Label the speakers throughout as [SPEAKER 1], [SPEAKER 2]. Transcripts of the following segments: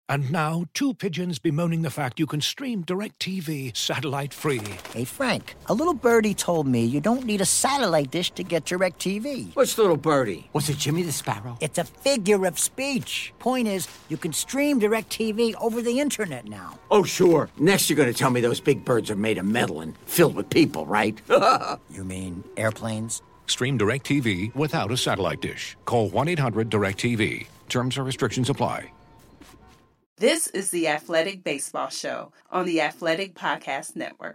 [SPEAKER 1] And now, two pigeons bemoaning the fact you can stream DirecTV satellite-free.
[SPEAKER 2] Hey, Frank, a little birdie told me you don't need a satellite dish to get DirecTV.
[SPEAKER 3] What's little birdie?
[SPEAKER 4] Was it Jimmy the Sparrow?
[SPEAKER 2] It's a figure of speech. Point is, you can stream DirecTV over the internet now.
[SPEAKER 3] Oh, sure. Next you're going to tell me those big birds are made of metal and filled with people, right?
[SPEAKER 2] You mean airplanes?
[SPEAKER 1] Stream DirecTV without a satellite dish. Call 1-800-DirecTV. Terms and restrictions apply.
[SPEAKER 5] This is the Athletic Baseball Show on the Athletic Podcast Network.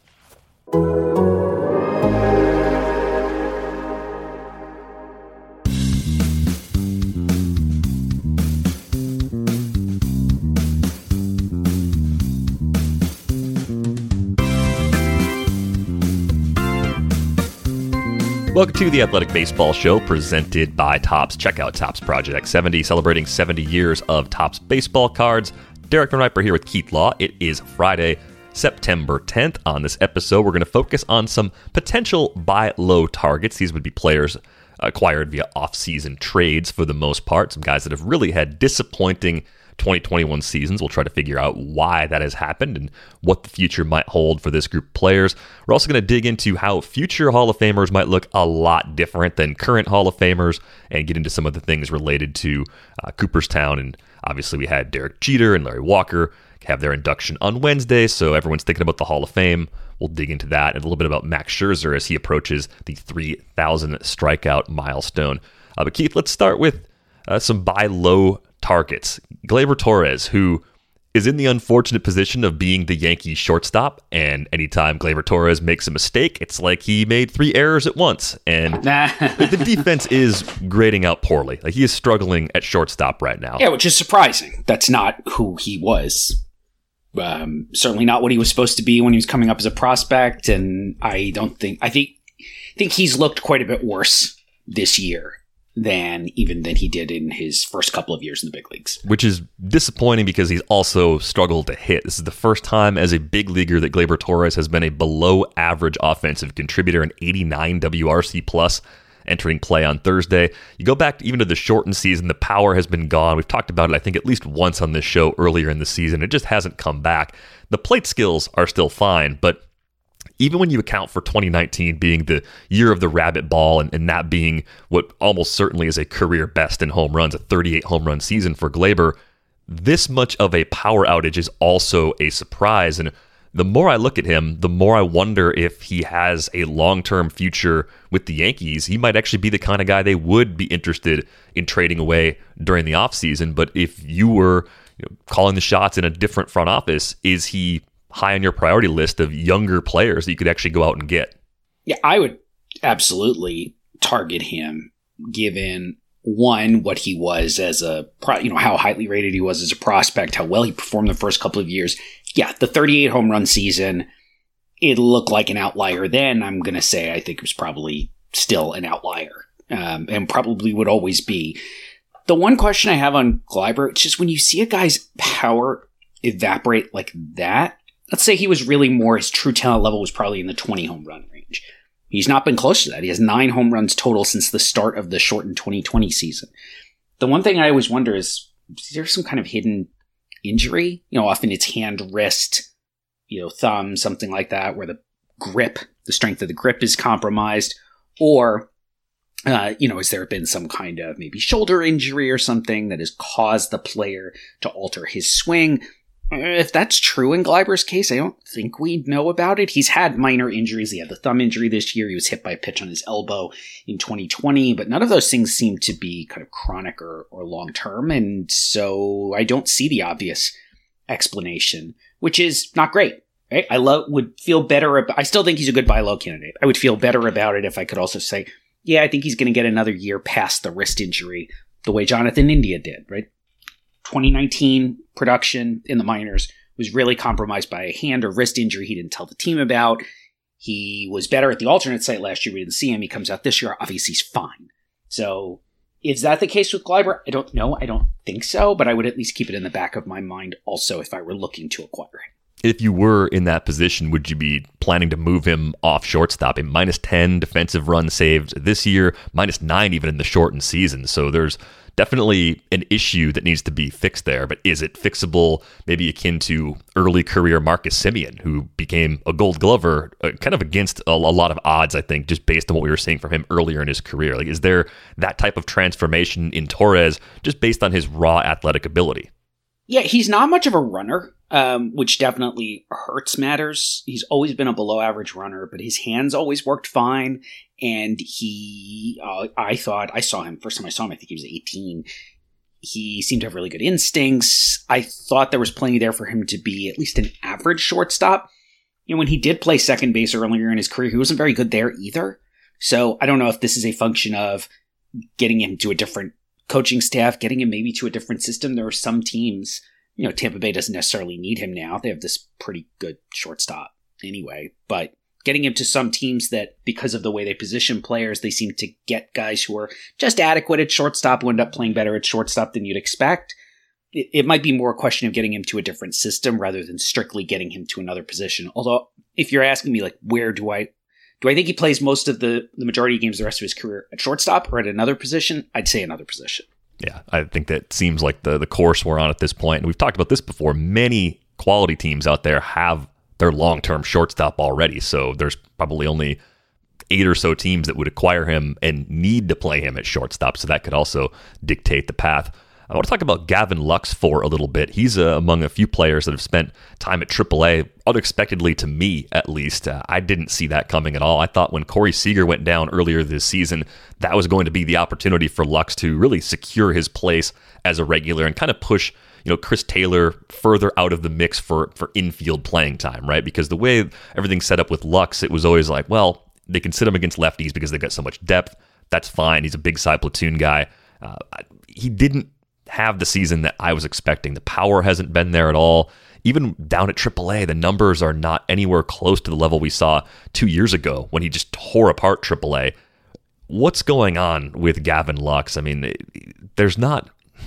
[SPEAKER 6] Welcome to the Athletic Baseball Show presented by Topps. Check out Topps Project 70, celebrating 70 years of Topps baseball cards. Derek Van Riper here with Keith Law. It is Friday, September 10th. On this episode, we're going to focus on some potential buy low targets. These would be players acquired via off-season trades for the most part. Some guys that have really had disappointing 2021 seasons. We'll try to figure out why that has happened and what the future might hold for this group of players. We're also going to dig into how future Hall of Famers might look a lot different than current Hall of Famers and get into some of the things related to Cooperstown. And obviously we had Derek Jeter and Larry Walker have their induction on Wednesday, so everyone's thinking about the Hall of Fame. We'll dig into that and a little bit about Max Scherzer as he approaches the 3,000 strikeout milestone. But Keith, let's start with some buy low targets. Gleyber Torres, who is in the unfortunate position of being the Yankees shortstop, and anytime Gleyber Torres makes a mistake, it's like he made 3 errors at once, and the defense is grading out poorly. Like, he is struggling at shortstop right now.
[SPEAKER 4] Yeah, which is surprising. That's not who he was. Certainly not what he was supposed to be when he was coming up as a prospect, and I think he's looked quite a bit worse this year than he did in his first couple of years in the big leagues.
[SPEAKER 6] Which is disappointing because he's also struggled to hit. This is the first time as a big leaguer that Gleyber Torres has been a below average offensive contributor, an 89 WRC plus entering play on Thursday. You go back even to the shortened season, the power has been gone. We've talked about it, I think, at least once on this show earlier in the season. It just hasn't come back. The plate skills are still fine, but even when you account for 2019 being the year of the rabbit ball and that being what almost certainly is a career best in home runs, a 38 home run season for Gleyber, this much of a power outage is also a surprise. And the more I look at him, the more I wonder if he has a long-term future with the Yankees. He might actually be the kind of guy they would be interested in trading away during the offseason. But if you were calling the shots in a different front office, is he high on your priority list of younger players that you could actually go out and get?
[SPEAKER 4] Yeah, I would absolutely target him, given one, what he was as a how highly rated he was as a prospect, how well he performed the first couple of years. Yeah, the 38 home run season, it looked like an outlier then. I'm going to say I think it was probably still an outlier, and probably would always be. The one question I have on Gleyber, it's just when you see a guy's power evaporate like that. Let's say he was really more, his true talent level was probably in the 20 home run range. He's not been close to that. He has 9 home runs total since the start of the shortened 2020 season. The one thing I always wonder is there some kind of hidden injury? Often it's hand, wrist, thumb, something like that, where the strength of the grip is compromised. Or, has there been some kind of maybe shoulder injury or something that has caused the player to alter his swing? If that's true in Gleyber's case, I don't think we know about it. He's had minor injuries. He had the thumb injury this year. He was hit by a pitch on his elbow in 2020, but none of those things seem to be kind of chronic or long-term. And so I don't see the obvious explanation, which is not great. Right? Would feel better. I still think he's a good buy low candidate. I would feel better about it if I could also say, yeah, I think he's going to get another year past the wrist injury the way Jonathan India did, right? 2019 production in the minors was really compromised by a hand or wrist injury he didn't tell the team about. He was better at the alternate site last year. We didn't see him. He comes out this year. Obviously, he's fine. So is that the case with Gleyber? I don't know. I don't think so, but I would at least keep it in the back of my mind also if I were looking to acquire him.
[SPEAKER 6] If you were in that position, would you be planning to move him off shortstop? A -10 defensive run saved this year, -9 even in the shortened season. So there's definitely an issue that needs to be fixed there. But is it fixable, maybe akin to early career Marcus Semien, who became a Gold Glover kind of against a lot of odds, I think, just based on what we were seeing from him earlier in his career? Like, is there that type of transformation in Torres just based on his raw athletic ability?
[SPEAKER 4] Yeah, he's not much of a runner, which definitely hurts matters. He's always been a below average runner, but his hands always worked fine. And I saw him, first time I saw him, I think he was 18. He seemed to have really good instincts. I thought there was plenty there for him to be at least an average shortstop. You know, when he did play second base earlier in his career, he wasn't very good there either. So I don't know if this is a function of getting him to a different coaching staff, getting him maybe to a different system. There are some teams, you know, Tampa Bay doesn't necessarily need him now. They have this pretty good shortstop anyway, but getting him to some teams that, because of the way they position players, they seem to get guys who are just adequate at shortstop who end up playing better at shortstop than you'd expect. It might be more a question of getting him to a different system rather than strictly getting him to another position. Although, if you're asking me, like, where do I think he plays most of the majority of games the rest of his career at shortstop or at another position? I'd say another position.
[SPEAKER 6] Yeah, I think that seems like the course we're on at this point. And we've talked about this before. Many quality teams out there have their long-term shortstop already. So there's probably only 8 or so teams that would acquire him and need to play him at shortstop. So that could also dictate the path. I want to talk about Gavin Lux for a little bit. He's among a few players that have spent time at AAA, unexpectedly to me at least. I didn't see that coming at all. I thought when Corey Seager went down earlier this season, that was going to be the opportunity for Lux to really secure his place as a regular and kind of push, you know, Chris Taylor further out of the mix for infield playing time, right? Because the way everything's set up with Lux, it was always like, well, they can sit him against lefties because they've got so much depth. That's fine. He's a big side platoon guy. He didn't have the season that I was expecting. The power hasn't been there at all. Even down at AAA, the numbers are not anywhere close to the level we saw 2 years ago when he just tore apart AAA. What's going on with Gavin Lux? I mean, it's not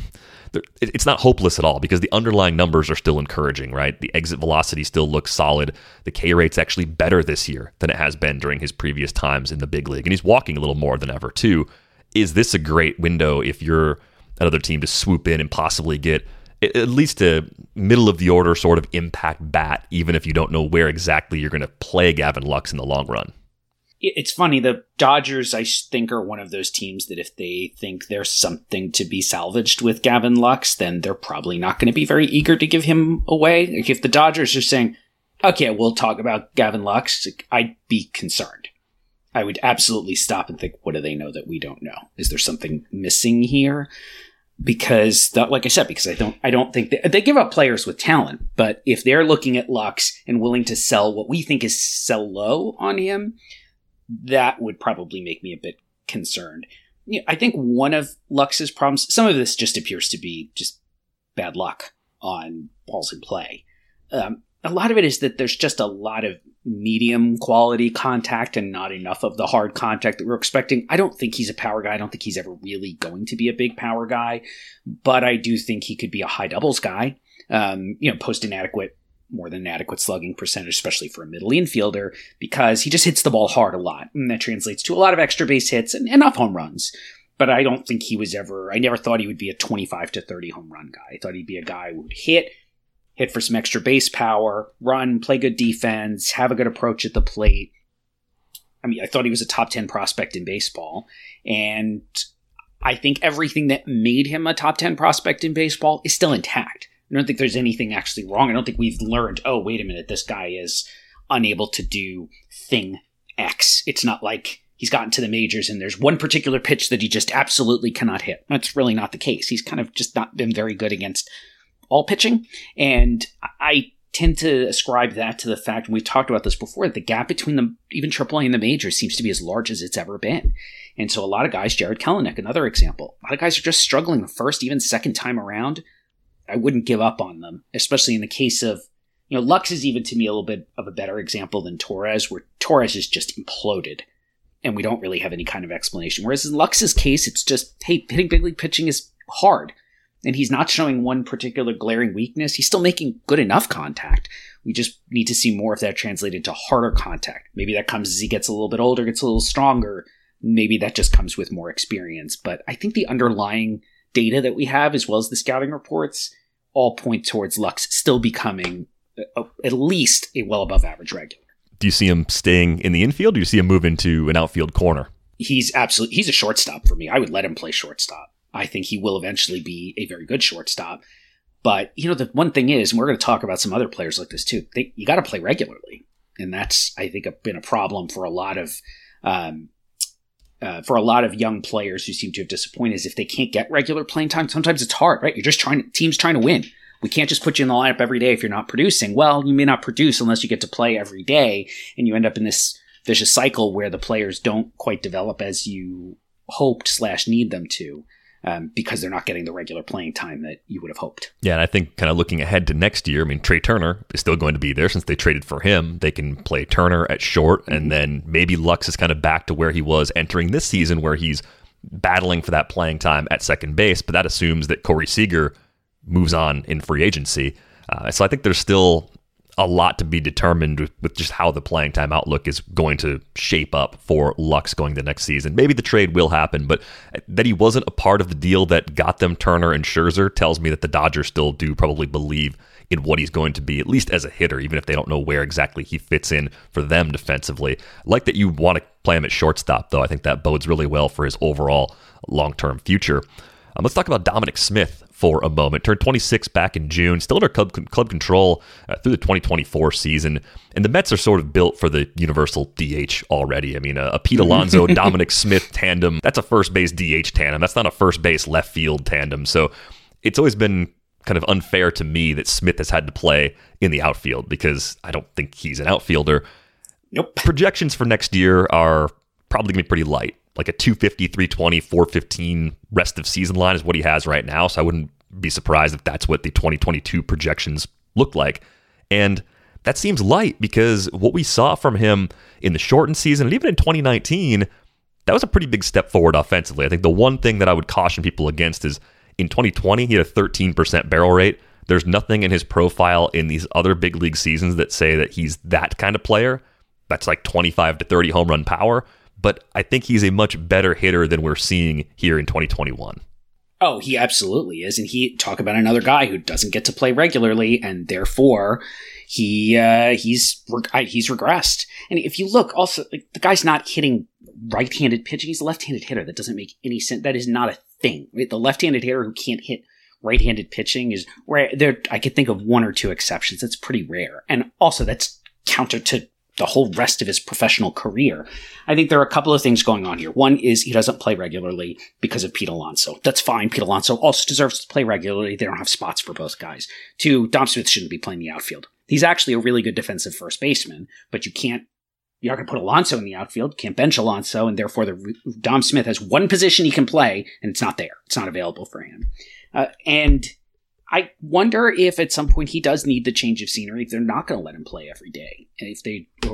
[SPEAKER 6] hopeless at all because the underlying numbers are still encouraging, right? The exit velocity still looks solid. The K rate's actually better this year than it has been during his previous times in the big league. And he's walking a little more than ever, too. Is this a great window if you're another team to swoop in and possibly get at least a middle of the order sort of impact bat, even if you don't know where exactly you're going to play Gavin Lux in the long run?
[SPEAKER 4] It's funny. The Dodgers, I think, are one of those teams that if they think there's something to be salvaged with Gavin Lux, then they're probably not going to be very eager to give him away. Like if the Dodgers are saying, okay, we'll talk about Gavin Lux, I'd be concerned. I would absolutely stop and think, what do they know that we don't know? Is there something missing here? Because, like I said, because I don't think they give up players with talent, but if they're looking at Lux and willing to sell what we think is sell low on him, that would probably make me a bit concerned. You know, I think one of Lux's problems, some of this just appears to be just bad luck on balls in play. A lot of it is that there's just a lot of medium quality contact and not enough of the hard contact that we're expecting. I don't think he's a power guy. I don't think he's ever really going to be a big power guy, but I do think he could be a high doubles guy. Post inadequate, more than adequate slugging percentage, especially for a middle infielder, because he just hits the ball hard a lot. And that translates to a lot of extra base hits and enough home runs. But I don't think I never thought he would be a 25 to 30 home run guy. I thought he'd be a guy who would hit for some extra base power, run, play good defense, have a good approach at the plate. I mean, I thought he was a top 10 prospect in baseball. And I think everything that made him a top 10 prospect in baseball is still intact. I don't think there's anything actually wrong. I don't think we've learned, oh, wait a minute, this guy is unable to do thing X. It's not like he's gotten to the majors and there's one particular pitch that he just absolutely cannot hit. That's really not the case. He's kind of just not been very good against all pitching. And I tend to ascribe that to the fact, and we've talked about this before, that the gap between even AAA and the majors seems to be as large as it's ever been. And so a lot of guys, Jared Kelenic, another example, a lot of guys are just struggling the first, even second time around. I wouldn't give up on them, especially in the case of, Lux is even to me a little bit of a better example than Torres, where Torres is just imploded and we don't really have any kind of explanation. Whereas in Lux's case, it's just, hey, hitting big league pitching is hard. And he's not showing one particular glaring weakness. He's still making good enough contact. We just need to see more of that translated to harder contact. Maybe that comes as he gets a little bit older, gets a little stronger. Maybe that just comes with more experience. But I think the underlying data that we have, as well as the scouting reports, all point towards Lux still becoming at least a well above average regular.
[SPEAKER 6] Do you see him staying in the infield? Or do you see him move into an outfield corner?
[SPEAKER 4] He's a shortstop for me. I would let him play shortstop. I think he will eventually be a very good shortstop. But, the one thing is, and we're going to talk about some other players like this too, you got to play regularly. And that's, I think, been a problem for a lot of young players who seem to have disappointed, is if they can't get regular playing time. Sometimes it's hard, right? You're just team's trying to win. We can't just put you in the lineup every day if you're not producing. Well, you may not produce unless you get to play every day, and you end up in this vicious cycle where the players don't quite develop as you hoped / need them to, because they're not getting the regular playing time that you would have hoped.
[SPEAKER 6] Yeah, and I think kind of looking ahead to next year, Trey Turner is still going to be there since they traded for him. They can play Turner at short, and then maybe Lux is kind of back to where he was entering this season, where he's battling for that playing time at second base, but that assumes that Corey Seager moves on in free agency. So I think there's still a lot to be determined with just how the playing time outlook is going to shape up for Lux going the next season. Maybe the trade will happen, but that he wasn't a part of the deal that got them Turner and Scherzer tells me that the Dodgers still do probably believe in what he's going to be, at least as a hitter, even if they don't know where exactly he fits in for them defensively. I like that you want to play him at shortstop, though. I think that bodes really well for his overall long-term future. Let's talk about Dominic Smith for a moment. Turned 26 back in June, still under club control through the 2024 season. And the Mets are sort of built for the universal DH already. A Pete Alonso, Dominic Smith tandem, that's a first base DH tandem. That's not a first base left field tandem. So it's always been kind of unfair to me that Smith has had to play in the outfield, because I don't think he's an outfielder.
[SPEAKER 4] Nope.
[SPEAKER 6] Projections for next year are probably going to be pretty light. Like a 250, 320, 415 rest of season line is what he has right now. So I wouldn't be surprised if that's what the 2022 projections look like. And that seems light, because what we saw from him in the shortened season and even in 2019, that was a pretty big step forward offensively. I think the one thing that I would caution people against is in 2020, he had a 13% barrel rate. There's nothing in his profile in these other big league seasons that say that he's that kind of player. That's like 25 to 30 home run power. But I think he's a much better hitter than we're seeing here in 2021.
[SPEAKER 4] Oh, he absolutely is. And talk about another guy who doesn't get to play regularly, and therefore he's regressed. And if you look also, the guy's not hitting right-handed pitching. He's a left-handed hitter. That doesn't make any sense. That is not a thing. The left-handed hitter who can't hit right-handed pitching is rare. I could think of one or two exceptions. That's pretty rare. And also that's counter to the whole rest of his professional career. I think there are a couple of things going on here. One is he doesn't play regularly because of Pete Alonso. That's fine. Pete Alonso also deserves to play regularly. They don't have spots for both guys. Two, Dom Smith shouldn't be playing the outfield. He's actually a really good defensive first baseman, but you're not going to put Alonso in the outfield, can't bench Alonso, and therefore Dom Smith has one position he can play, and it's not there. It's not available for him. And I wonder if at some point he does need the change of scenery, if they're not going to let him play every day. And if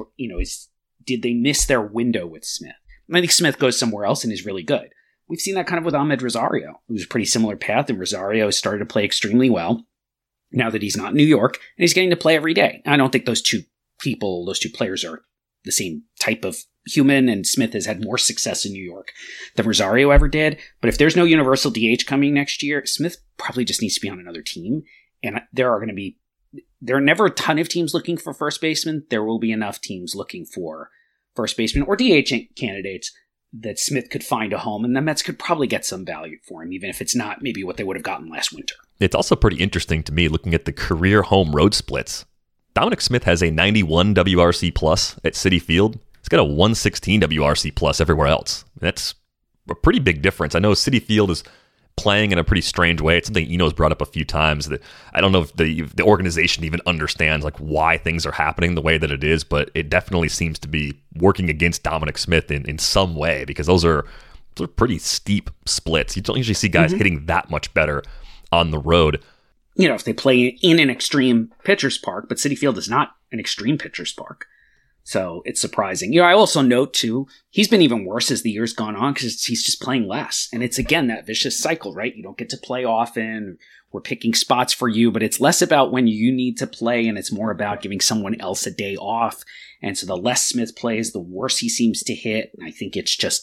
[SPEAKER 4] did they miss their window with Smith? I think Smith goes somewhere else and is really good. We've seen that kind of with Ahmed Rosario. It was a pretty similar path, and Rosario has started to play extremely well now that he's not in New York, and he's getting to play every day. I don't think those two players are the same type of human, and Smith has had more success in New York than Rosario ever did. But if there's no universal DH coming next year, Smith probably just needs to be on another team. And there are never a ton of teams looking for first baseman. There will be enough teams looking for first baseman or DH candidates that Smith could find a home, and the Mets could probably get some value for him, even if it's not maybe what they would have gotten last winter.
[SPEAKER 6] It's also pretty interesting to me looking at the career home road splits. Dominic Smith has a 91 WRC plus at Citi Field. He's got a 116 WRC plus everywhere else. That's a pretty big difference. I know Citi Field is playing in a pretty strange way. It's something Eno's brought up a few times that I don't know if the organization even understands like why things are happening the way that it is, but it definitely seems to be working against Dominic Smith in some way, because those are pretty steep splits. You don't usually see guys hitting that much better on the road.
[SPEAKER 4] If they play in an extreme pitcher's park, but Citi Field is not an extreme pitcher's park. So it's surprising. I also note, too, he's been even worse as the year's gone on because he's just playing less. And it's, again, that vicious cycle, right? You don't get to play often. We're picking spots for you, but it's less about when you need to play, and it's more about giving someone else a day off. And so the less Smith plays, the worse he seems to hit. And I think it's just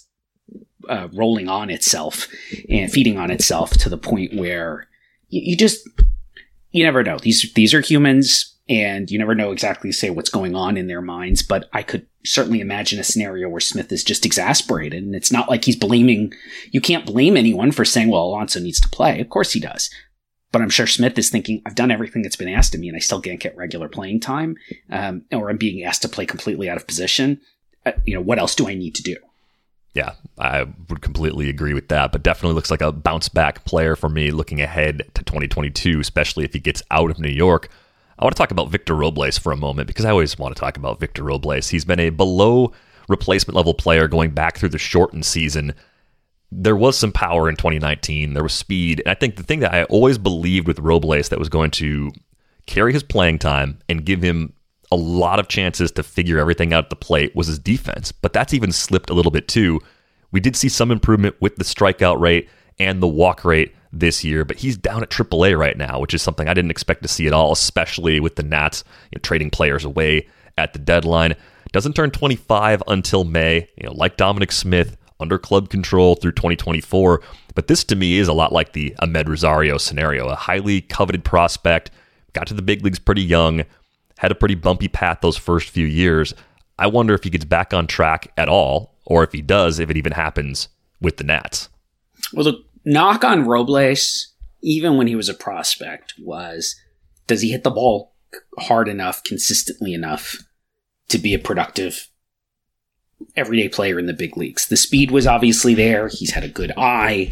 [SPEAKER 4] rolling on itself and feeding on itself to the point where you never know. These are humans, and you never know exactly, say, what's going on in their minds. But I could certainly imagine a scenario where Smith is just exasperated, and it's not like he's blaming. You can't blame anyone for saying, well, Alonso needs to play. Of course he does. But I'm sure Smith is thinking, I've done everything that's been asked of me, and I still can't get regular playing time, or I'm being asked to play completely out of position. What else do I need to do?
[SPEAKER 6] Yeah, I would completely agree with that, but definitely looks like a bounce back player for me looking ahead to 2022, especially if he gets out of New York. I want to talk about Victor Robles for a moment because I always want to talk about Victor Robles. He's been a below replacement level player going back through the shortened season. There was some power in 2019. There was speed. And I think the thing that I always believed with Robles that was going to carry his playing time and give him a lot of chances to figure everything out at the plate was his defense. But that's even slipped a little bit too. We did see some improvement with the strikeout rate and the walk rate this year, but he's down at AAA right now, which is something I didn't expect to see at all, especially with the Nats trading players away at the deadline. Doesn't turn 25 until May, like Dominic Smith, under club control through 2024. But this to me is a lot like the Ahmed Rosario scenario, a highly coveted prospect, got to the big leagues pretty young, had a pretty bumpy path those first few years. I wonder if he gets back on track at all, or if he does, if it even happens with the Nats.
[SPEAKER 4] Well, the knock on Robles, even when he was a prospect, was, does he hit the ball hard enough, consistently enough to be a productive everyday player in the big leagues? The speed was obviously there. He's had a good eye.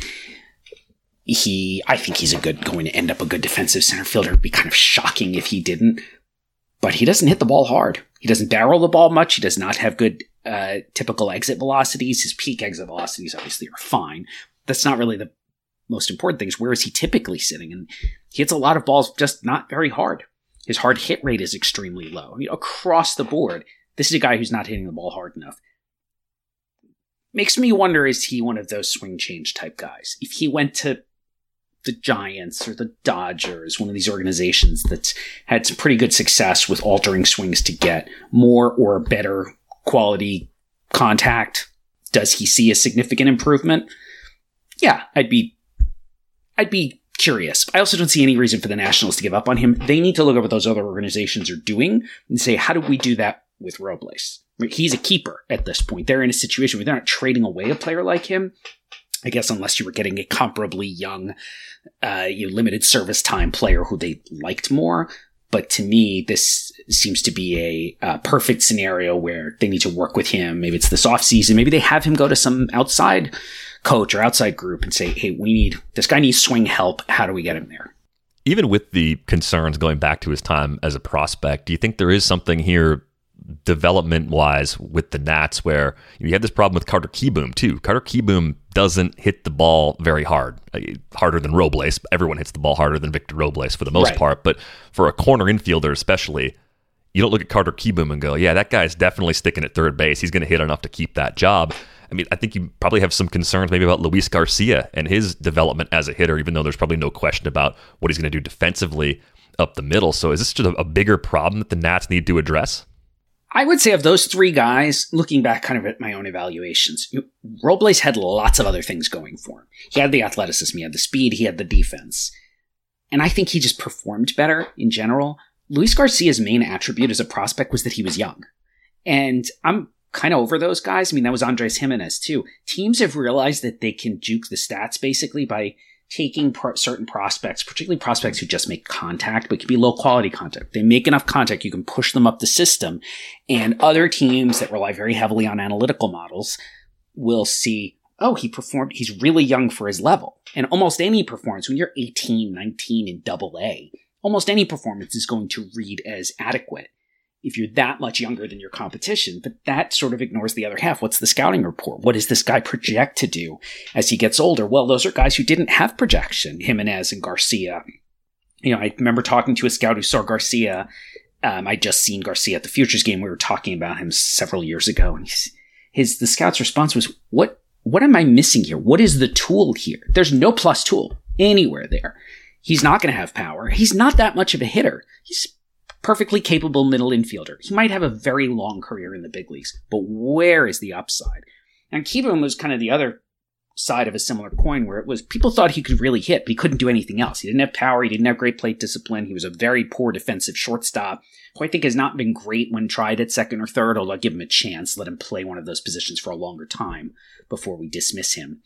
[SPEAKER 4] I think he's going to end up a good defensive center fielder. It'd be kind of shocking if he didn't. But he doesn't hit the ball hard. He doesn't barrel the ball much. He does not have good typical exit velocities. His peak exit velocities obviously are fine. That's not really the most important thing. Where is he typically sitting? And he hits a lot of balls just not very hard. His hard hit rate is extremely low. I mean, across the board, this is a guy who's not hitting the ball hard enough. Makes me wonder, is he one of those swing change type guys? If he went to the Giants or the Dodgers, one of these organizations that's had some pretty good success with altering swings to get more or better quality contact, does he see a significant improvement? Yeah, I'd be curious. I also don't see any reason for the Nationals to give up on him. They need to look at what those other organizations are doing and say, how do we do that with Robles? He's a keeper at this point. They're in a situation where they're not trading away a player like him. I guess unless you were getting a comparably young, limited service time player who they liked more. But to me, this seems to be a perfect scenario where they need to work with him. Maybe it's this offseason. Maybe they have him go to some outside coach or outside group and say, hey, this guy needs swing help. How do we get him there?
[SPEAKER 6] Even with the concerns going back to his time as a prospect, do you think there is something here development-wise with the Nats where you had this problem with Carter Kieboom too? Carter Kieboom doesn't hit the ball very hard, harder than Robles. Everyone hits the ball harder than Victor Robles for the most part, but for a corner infielder especially, you don't look at Carter Kieboom and go, yeah, that guy's definitely sticking at third base. He's going to hit enough to keep that job. I mean, I think you probably have some concerns maybe about Luis Garcia and his development as a hitter, even though there's probably no question about what he's going to do defensively up the middle. So is this just a bigger problem that the Nats need to address?
[SPEAKER 4] I would say of those three guys, looking back kind of at my own evaluations, Robles had lots of other things going for him. He had the athleticism, he had the speed, he had the defense. And I think he just performed better in general. Luis Garcia's main attribute as a prospect was that he was young. And I'm kind of over those guys. I mean, that was Andres Gimenez too. Teams have realized that they can juke the stats basically by taking certain prospects, particularly prospects who just make contact, but can be low quality contact. They make enough contact, you can push them up the system. And other teams that rely very heavily on analytical models will see, oh, he performed, he's really young for his level. And almost any performance, when you're 18, 19 in AA, almost any performance is going to read as adequate if you're that much younger than your competition. But that sort of ignores the other half. What's the scouting report? What does this guy project to do as he gets older? Well, those are guys who didn't have projection, Gimenez and Garcia. I remember talking to a scout who saw Garcia. I'd just seen Garcia at the Futures game. We were talking about him several years ago. And the scout's response was, what am I missing here? What is the tool here? There's no plus tool anywhere there. He's not going to have power. He's not that much of a hitter. He's perfectly capable middle infielder. He might have a very long career in the big leagues, but where is the upside? And Kieboom was kind of the other side of a similar coin, where it was people thought he could really hit, but he couldn't do anything else. He didn't have power. He didn't have great plate discipline. He was a very poor defensive shortstop, who I think has not been great when tried at second or third, although I'll give him a chance, let him play one of those positions for a longer time before we dismiss him.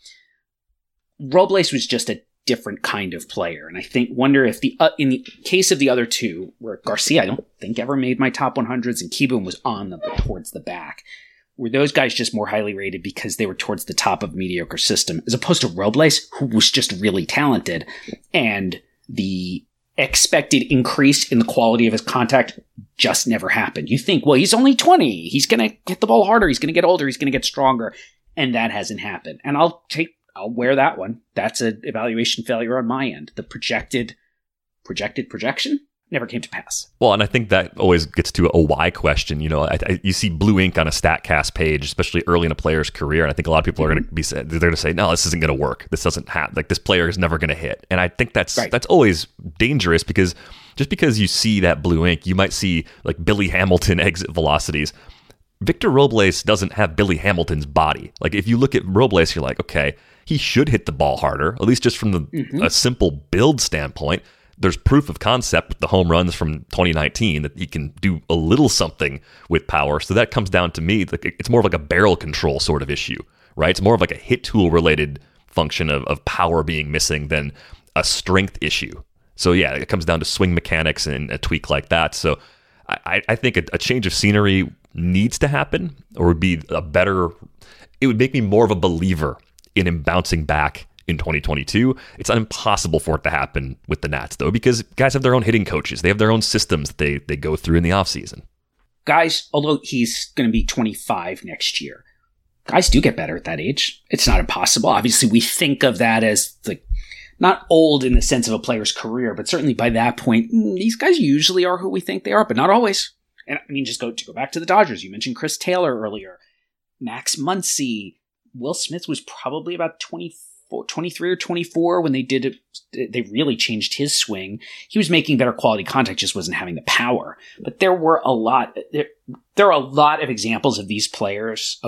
[SPEAKER 4] Robles was just a different kind of player, and I wonder if in the case of the other two, where Garcia I don't think ever made my top 100s, and Kieboom was on them but towards the back, were those guys just more highly rated because they were towards the top of a mediocre system, as opposed to Robles, who was just really talented, and the expected increase in the quality of his contact just never happened. You think, well, he's only 20. He's going to hit the ball harder. He's going to get older. He's going to get stronger. And that hasn't happened. And I'll wear that one. That's an evaluation failure on my end. The projected projection never came to pass.
[SPEAKER 6] Well, and I think that always gets to a why question. You know, you see blue ink on a StatCast page, especially early in a player's career, and I think a lot of people are going to say, no, this isn't going to work. This doesn't have, like, this player is never going to hit. And I think that's always dangerous, because just because you see that blue ink, you might see like Billy Hamilton exit velocities. Victor Robles doesn't have Billy Hamilton's body. Like, if you look at Robles, you're like, okay, he should hit the ball harder, at least just from a simple build standpoint. There's proof of concept with the home runs from 2019 that he can do a little something with power. So that comes down to me, like, it's more of like a barrel control sort of issue, right? It's more of like a hit tool related function of power being missing than a strength issue. So yeah, it comes down to swing mechanics and a tweak like that. So I think a change of scenery needs to happen, or would be it would make me more of a believer in him bouncing back in 2022. It's impossible for it to happen with the Nats, though, because guys have their own hitting coaches. They have their own systems that they go through in the offseason.
[SPEAKER 4] Guys, although he's going to be 25 next year, guys do get better at that age. It's not impossible. Obviously, we think of that as not old in the sense of a player's career, but certainly by that point, these guys usually are who we think they are, but not always. And I mean, just go back to the Dodgers. You mentioned Chris Taylor earlier, Max Muncy. Will Smith was probably about 23 or 24 when they really changed his swing. He was making better quality contact, just wasn't having the power. But there are a lot of examples of these players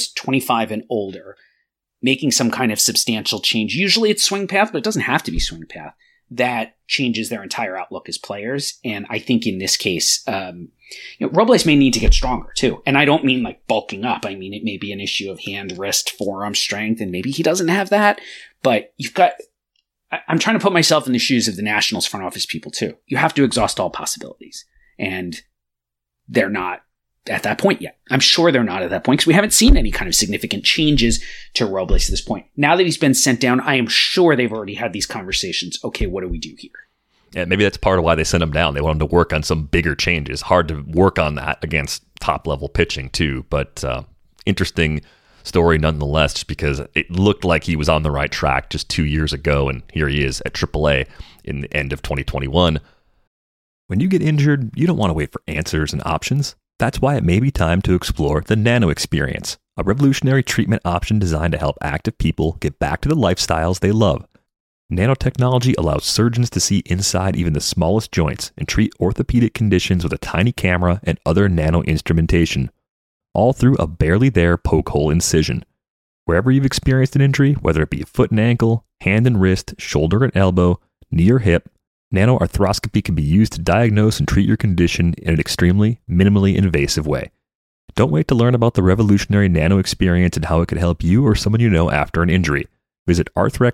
[SPEAKER 4] 25 and older making some kind of substantial change. Usually it's swing path, but it doesn't have to be swing path. That changes their entire outlook as players. And I think in this case, Robles may need to get stronger too. And I don't mean like bulking up. I mean, it may be an issue of hand, wrist, forearm strength, and maybe he doesn't have that. But I'm trying to put myself in the shoes of the Nationals front office people too. You have to exhaust all possibilities. And they're not at that point yet. I'm sure they're not at that point because we haven't seen any kind of significant changes to Robles at this point. Now that he's been sent down, I am sure they've already had these conversations. Okay, what do we do here?
[SPEAKER 6] Yeah, maybe that's part of why they sent him down. They want him to work on some bigger changes. Hard to work on that against top-level pitching too, but interesting story nonetheless, just because it looked like he was on the right track just 2 years ago, and here he is at AAA in the end of 2021. When you get injured, you don't want to wait for answers and options. That's why it may be time to explore the Nano Experience, a revolutionary treatment option designed to help active people get back to the lifestyles they love. Nanotechnology allows surgeons to see inside even the smallest joints and treat orthopedic conditions with a tiny camera and other nano instrumentation, all through a barely there poke hole incision. Wherever you've experienced an injury, whether it be a foot and ankle, hand and wrist, shoulder and elbow, knee or hip, nanoarthroscopy can be used to diagnose and treat your condition in an extremely, minimally invasive way. Don't wait to learn about the revolutionary Nano Experience and how it could help you or someone you know after an injury. Visit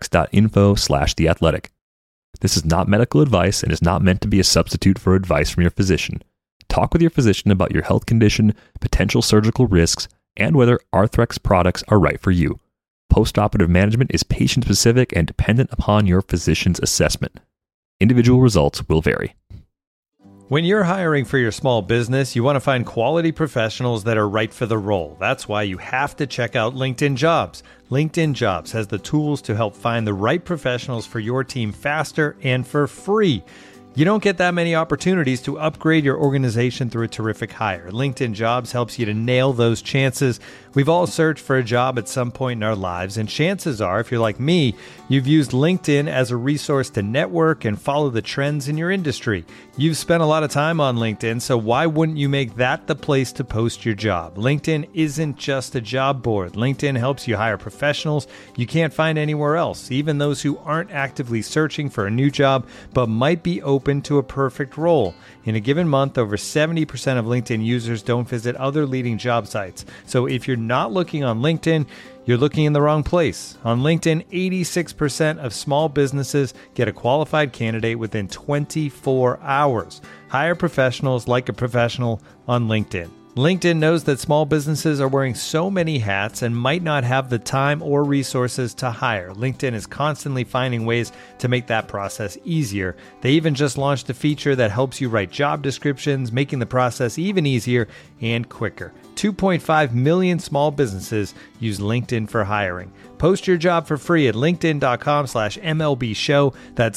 [SPEAKER 6] arthrex.info/theathletic. This is not medical advice and is not meant to be a substitute for advice from your physician. Talk with your physician about your health condition, potential surgical risks, and whether Arthrex products are right for you. Postoperative management is patient-specific and dependent upon your physician's assessment. Individual results will vary.
[SPEAKER 7] When you're hiring for your small business, you want to find quality professionals that are right for the role. That's why you have to check out LinkedIn Jobs. LinkedIn Jobs has the tools to help find the right professionals for your team faster and for free. You don't get that many opportunities to upgrade your organization through a terrific hire. LinkedIn Jobs helps you to nail those chances. We've all searched for a job at some point in our lives, and chances are, if you're like me, you've used LinkedIn as a resource to network and follow the trends in your industry. You've spent a lot of time on LinkedIn, so why wouldn't you make that the place to post your job? LinkedIn isn't just a job board. LinkedIn helps you hire professionals you can't find anywhere else, even those who aren't actively searching for a new job but might be open to a perfect role. In a given month, over 70% of LinkedIn users don't visit other leading job sites. So if you're not looking on LinkedIn, you're looking in the wrong place. On LinkedIn, 86% of small businesses get a qualified candidate within 24 hours. Hire professionals like a professional on LinkedIn. LinkedIn knows that small businesses are wearing so many hats and might not have the time or resources to hire. LinkedIn is constantly finding ways to make that process easier. They even just launched a feature that helps you write job descriptions, making the process even easier and quicker. 2.5 million small businesses use LinkedIn for hiring. Post your job for free at linkedin.com/MLB show. That's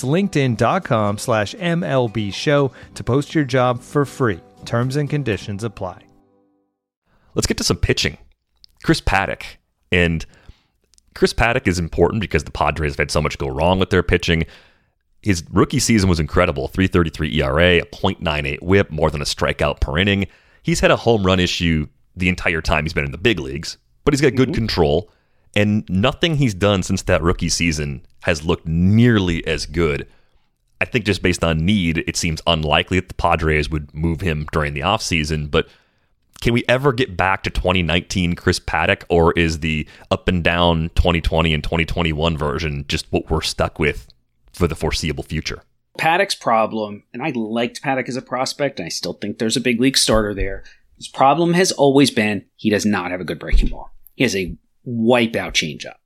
[SPEAKER 7] linkedin.com/MLB show to post your job for free. Terms and conditions apply.
[SPEAKER 6] Let's get to some pitching. Chris Paddack. And Chris Paddack is important because the Padres have had so much go wrong with their pitching. His rookie season was incredible. 3.33 ERA, a .98 whip, more than a strikeout per inning. He's had a home run issue the entire time he's been in the big leagues, but he's got good control. And nothing he's done since that rookie season has looked nearly as good. I think just based on need, it seems unlikely that the Padres would move him during the offseason, but can we ever get back to 2019 Chris Paddack, or is the up and down 2020 and 2021 version just what we're stuck with for the foreseeable future?
[SPEAKER 4] Paddack's problem, and I liked Paddack as a prospect, and I still think there's a big league starter there. His problem has always been he does not have a good breaking ball. He has a wipeout changeup.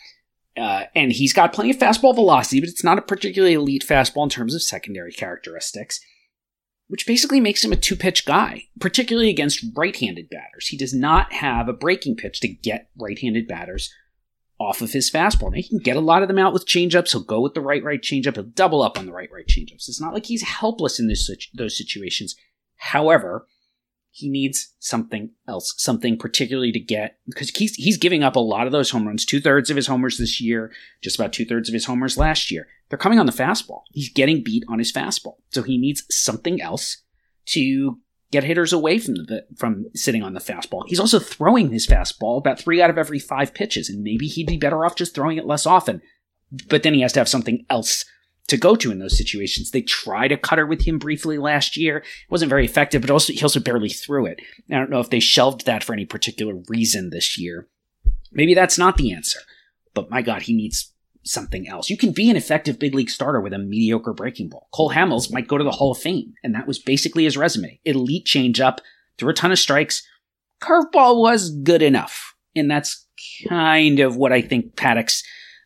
[SPEAKER 4] And he's got plenty of fastball velocity, but it's not a particularly elite fastball in terms of secondary characteristics, which basically makes him a two-pitch guy, particularly against right-handed batters. He does not have a breaking pitch to get right-handed batters off of his fastball. Now, he can get a lot of them out with changeups. He'll go with the right changeup. He'll double up on the right changeups. It's not like he's helpless in those situations. However, he needs something else, something particularly to get, because he's giving up a lot of those home runs, 2/3 of his homers this year, just about 2/3 of his homers last year. They're coming on the fastball. He's getting beat on his fastball. So he needs something else to get hitters away from sitting on the fastball. He's also throwing his fastball about 3 out of every 5 pitches, and maybe he'd be better off just throwing it less often. But then he has to have something else to go to in those situations. They tried a cutter with him briefly last year. It wasn't very effective, but he also barely threw it. I don't know if they shelved that for any particular reason this year. Maybe that's not the answer. But my God, he needs something else. You can be an effective big league starter with a mediocre breaking ball. Cole Hamels might go to the Hall of Fame, and that was basically his resume. Elite changeup, threw a ton of strikes. Curveball was good enough. And that's kind of what I think Paddack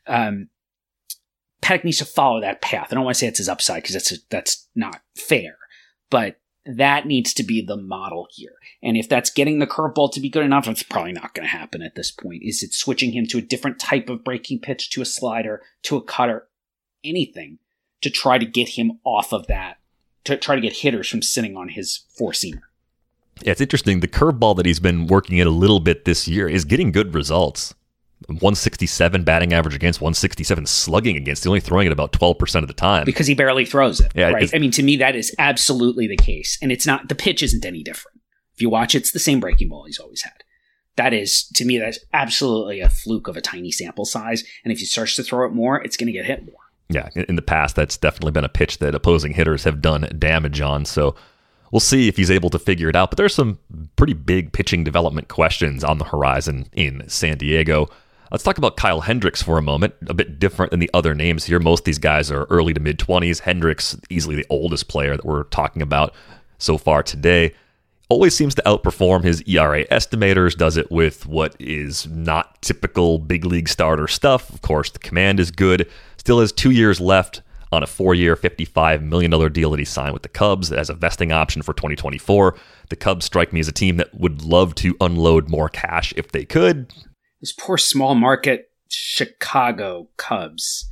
[SPEAKER 4] needs to follow that path. I don't want to say it's his upside because that's not fair, but that needs to be the model here. And if that's getting the curveball to be good enough, it's probably not going to happen at this point. Is it switching him to a different type of breaking pitch, to a slider, to a cutter, anything to try to get him off of that, to try to get hitters from sitting on his four-seamer?
[SPEAKER 6] Yeah, it's interesting. The curveball that he's been working in a little bit this year is getting good results. 167 batting average against, 167 slugging against. He's only throwing it about 12% of the time.
[SPEAKER 4] Because he barely throws it,
[SPEAKER 6] yeah,
[SPEAKER 4] right? I mean, to me, that is absolutely the case. And it's not, the pitch isn't any different. If you watch, it's the same breaking ball he's always had. That is, to me, that's absolutely a fluke of a tiny sample size. And if you start to throw it more, it's going to get hit more.
[SPEAKER 6] Yeah, in the past, that's definitely been a pitch that opposing hitters have done damage on. So we'll see if he's able to figure it out. But there's some pretty big pitching development questions on the horizon in San Diego. Let's talk about Kyle Hendricks for a moment. A bit different than the other names here. Most of these guys are early to mid-20s. Hendricks, easily the oldest player that we're talking about so far today. Always seems to outperform his ERA estimators, does it with what is not typical big league starter stuff. Of course, the command is good. Still has 2 years left on a 4-year, $55 million deal that he signed with the Cubs as a vesting option for 2024. The Cubs strike me as a team that would love to unload more cash if they could.
[SPEAKER 4] Those poor small market Chicago Cubs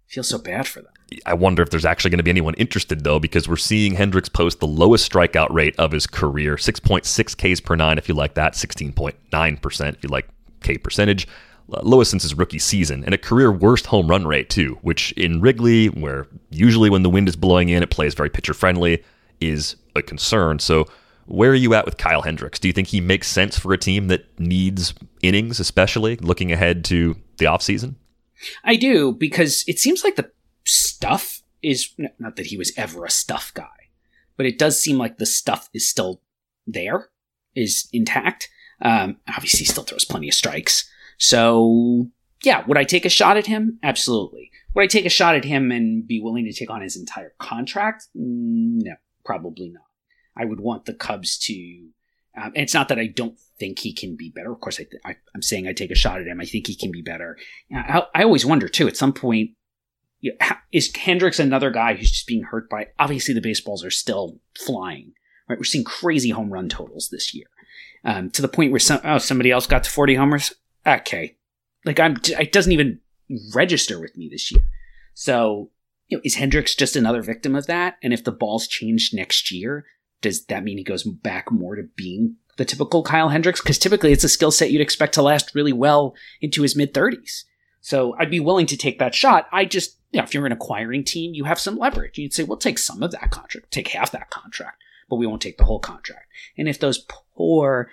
[SPEAKER 4] I feel so bad for them.
[SPEAKER 6] I wonder if there's actually going to be anyone interested, though, because we're seeing Hendricks post the lowest strikeout rate of his career, 6.6 Ks per nine if you like that, 16.9% if you like K percentage. Lowest since his rookie season, and a career worst home run rate, too, which in Wrigley, where usually when the wind is blowing in, it plays very pitcher-friendly, is a concern. So where are you at with Kyle Hendricks? Do you think he makes sense for a team that needs innings, especially looking ahead to the offseason?
[SPEAKER 4] I do, because it seems like the stuff is, not that he was ever a stuff guy, but it does seem like the stuff is still there, is intact. Obviously, he still throws plenty of strikes. So, yeah, would I take a shot at him? Absolutely. Would I take a shot at him and be willing to take on his entire contract? No, probably not. I would want the Cubs to, and it's not that I don't think he can be better. Of course, I'm saying I take a shot at him. I think he can be better. I always wonder, too, at some point, is Hendricks another guy who's just being hurt by, obviously the baseballs are still flying, right? We're seeing crazy home run totals this year, to the point where somebody else got to 40 homers. Okay. Like it doesn't even register with me this year. So, is Hendricks just another victim of that? And if the balls change next year, does that mean he goes back more to being the typical Kyle Hendricks? Because typically it's a skill set you'd expect to last really well into his mid-30s. So I'd be willing to take that shot. I just, if you're an acquiring team, you have some leverage. You'd say, we'll take some of that contract, take half that contract, but we won't take the whole contract. And if those poor,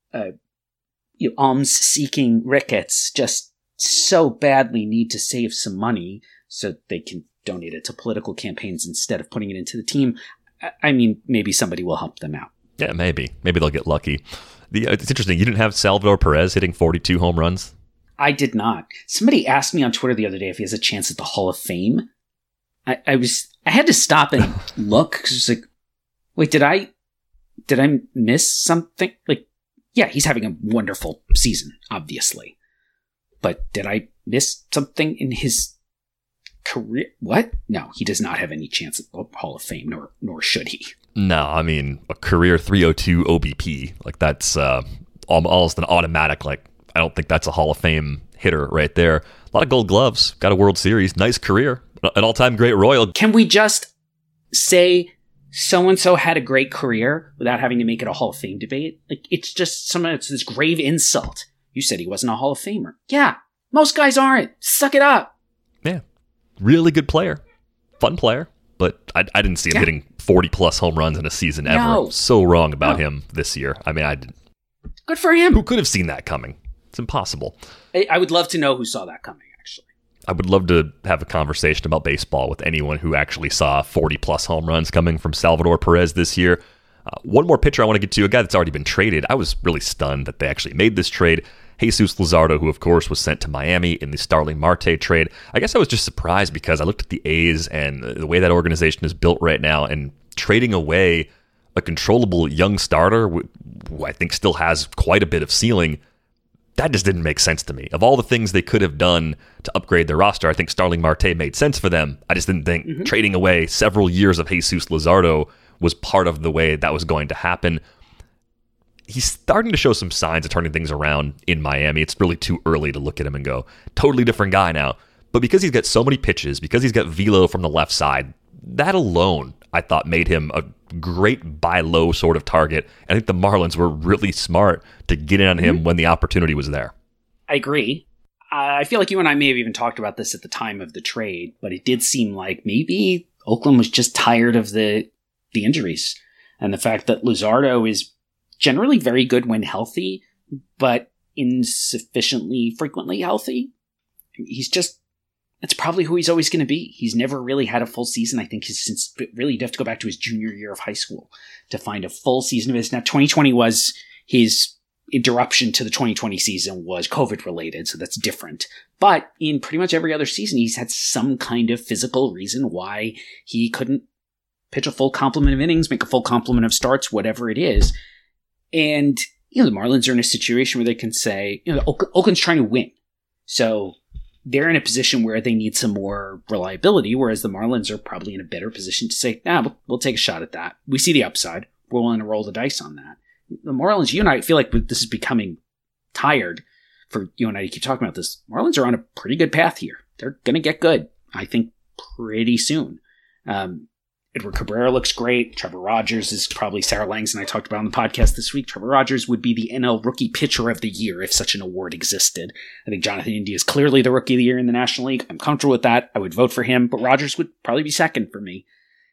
[SPEAKER 4] alms-seeking Ricketts just so badly need to save some money so they can donate it to political campaigns instead of putting it into the team, I mean, maybe somebody will help them out.
[SPEAKER 6] Yeah, maybe. Maybe they'll get lucky. It's interesting. You didn't have Salvador Perez hitting 42 home runs?
[SPEAKER 4] I did not. Somebody asked me on Twitter the other day if he has a chance at the Hall of Fame. I had to stop and look because it's like, wait, did I miss something? Like, yeah, he's having a wonderful season, obviously. But did I miss something in his career? What? No, he does not have any chance at the Hall of Fame, nor should he.
[SPEAKER 6] No, I mean, a career 302 OBP, like that's almost an automatic, like, I don't think that's a Hall of Fame hitter right there. A lot of Gold Gloves, got a World Series, nice career, an all-time great Royal.
[SPEAKER 4] Can we just say so-and-so had a great career without having to make it a Hall of Fame debate? Like, it's just it's this grave insult. You said he wasn't a Hall of Famer. Yeah, most guys aren't. Suck it up.
[SPEAKER 6] Yeah, really good player, fun player, but I didn't see him hitting 40-plus home runs in a season ever.
[SPEAKER 4] No.
[SPEAKER 6] So wrong about him this year. I mean, I didn't.
[SPEAKER 4] Good for him.
[SPEAKER 6] Who could have seen that coming? It's impossible.
[SPEAKER 4] I would love to know who saw that coming, actually.
[SPEAKER 6] I would love to have a conversation about baseball with anyone who actually saw 40-plus home runs coming from Salvador Perez this year. One more pitcher I want to get to, a guy that's already been traded. I was really stunned that they actually made this trade. Jesus Luzardo, who of course was sent to Miami in the Starling Marte trade. I guess I was just surprised because I looked at the A's and the way that organization is built right now, and trading away a controllable young starter who I think still has quite a bit of ceiling, that just didn't make sense to me. Of all the things they could have done to upgrade their roster, I think Starling Marte made sense for them. I just didn't think trading away several years of Jesus Luzardo was part of the way that was going to happen. He's starting to show some signs of turning things around in Miami. It's really too early to look at him and go, totally different guy now. But because he's got so many pitches, because he's got velo from the left side, that alone, I thought, made him a great buy low sort of target. And I think the Marlins were really smart to get in on him when the opportunity was there.
[SPEAKER 4] I agree. I feel like you and I may have even talked about this at the time of the trade, but it did seem like maybe Oakland was just tired of the injuries and the fact that Luzardo is generally very good when healthy, but insufficiently frequently healthy. That's probably who he's always going to be. He's never really had a full season. I think since really you'd have to go back to his junior year of high school to find a full season of his. Now, 2020 was his interruption to the 2020 season was COVID related, so that's different. But in pretty much every other season, he's had some kind of physical reason why he couldn't pitch a full complement of innings, make a full complement of starts, whatever it is. And, the Marlins are in a situation where they can say, Oakland's trying to win. So they're in a position where they need some more reliability, whereas the Marlins are probably in a better position to say, we'll take a shot at that. We see the upside. We're willing to roll the dice on that. The Marlins, you and I feel like this is becoming tired for you and I to keep talking about this. Marlins are on a pretty good path here. They're going to get good. I think, pretty soon. Edward Cabrera looks great. Trevor Rogers is probably, Sarah Langs and I talked about on the podcast this week, Trevor Rogers would be the NL Rookie Pitcher of the Year if such an award existed. I think Jonathan India is clearly the Rookie of the Year in the National League. I'm comfortable with that. I would vote for him, but Rogers would probably be second for me.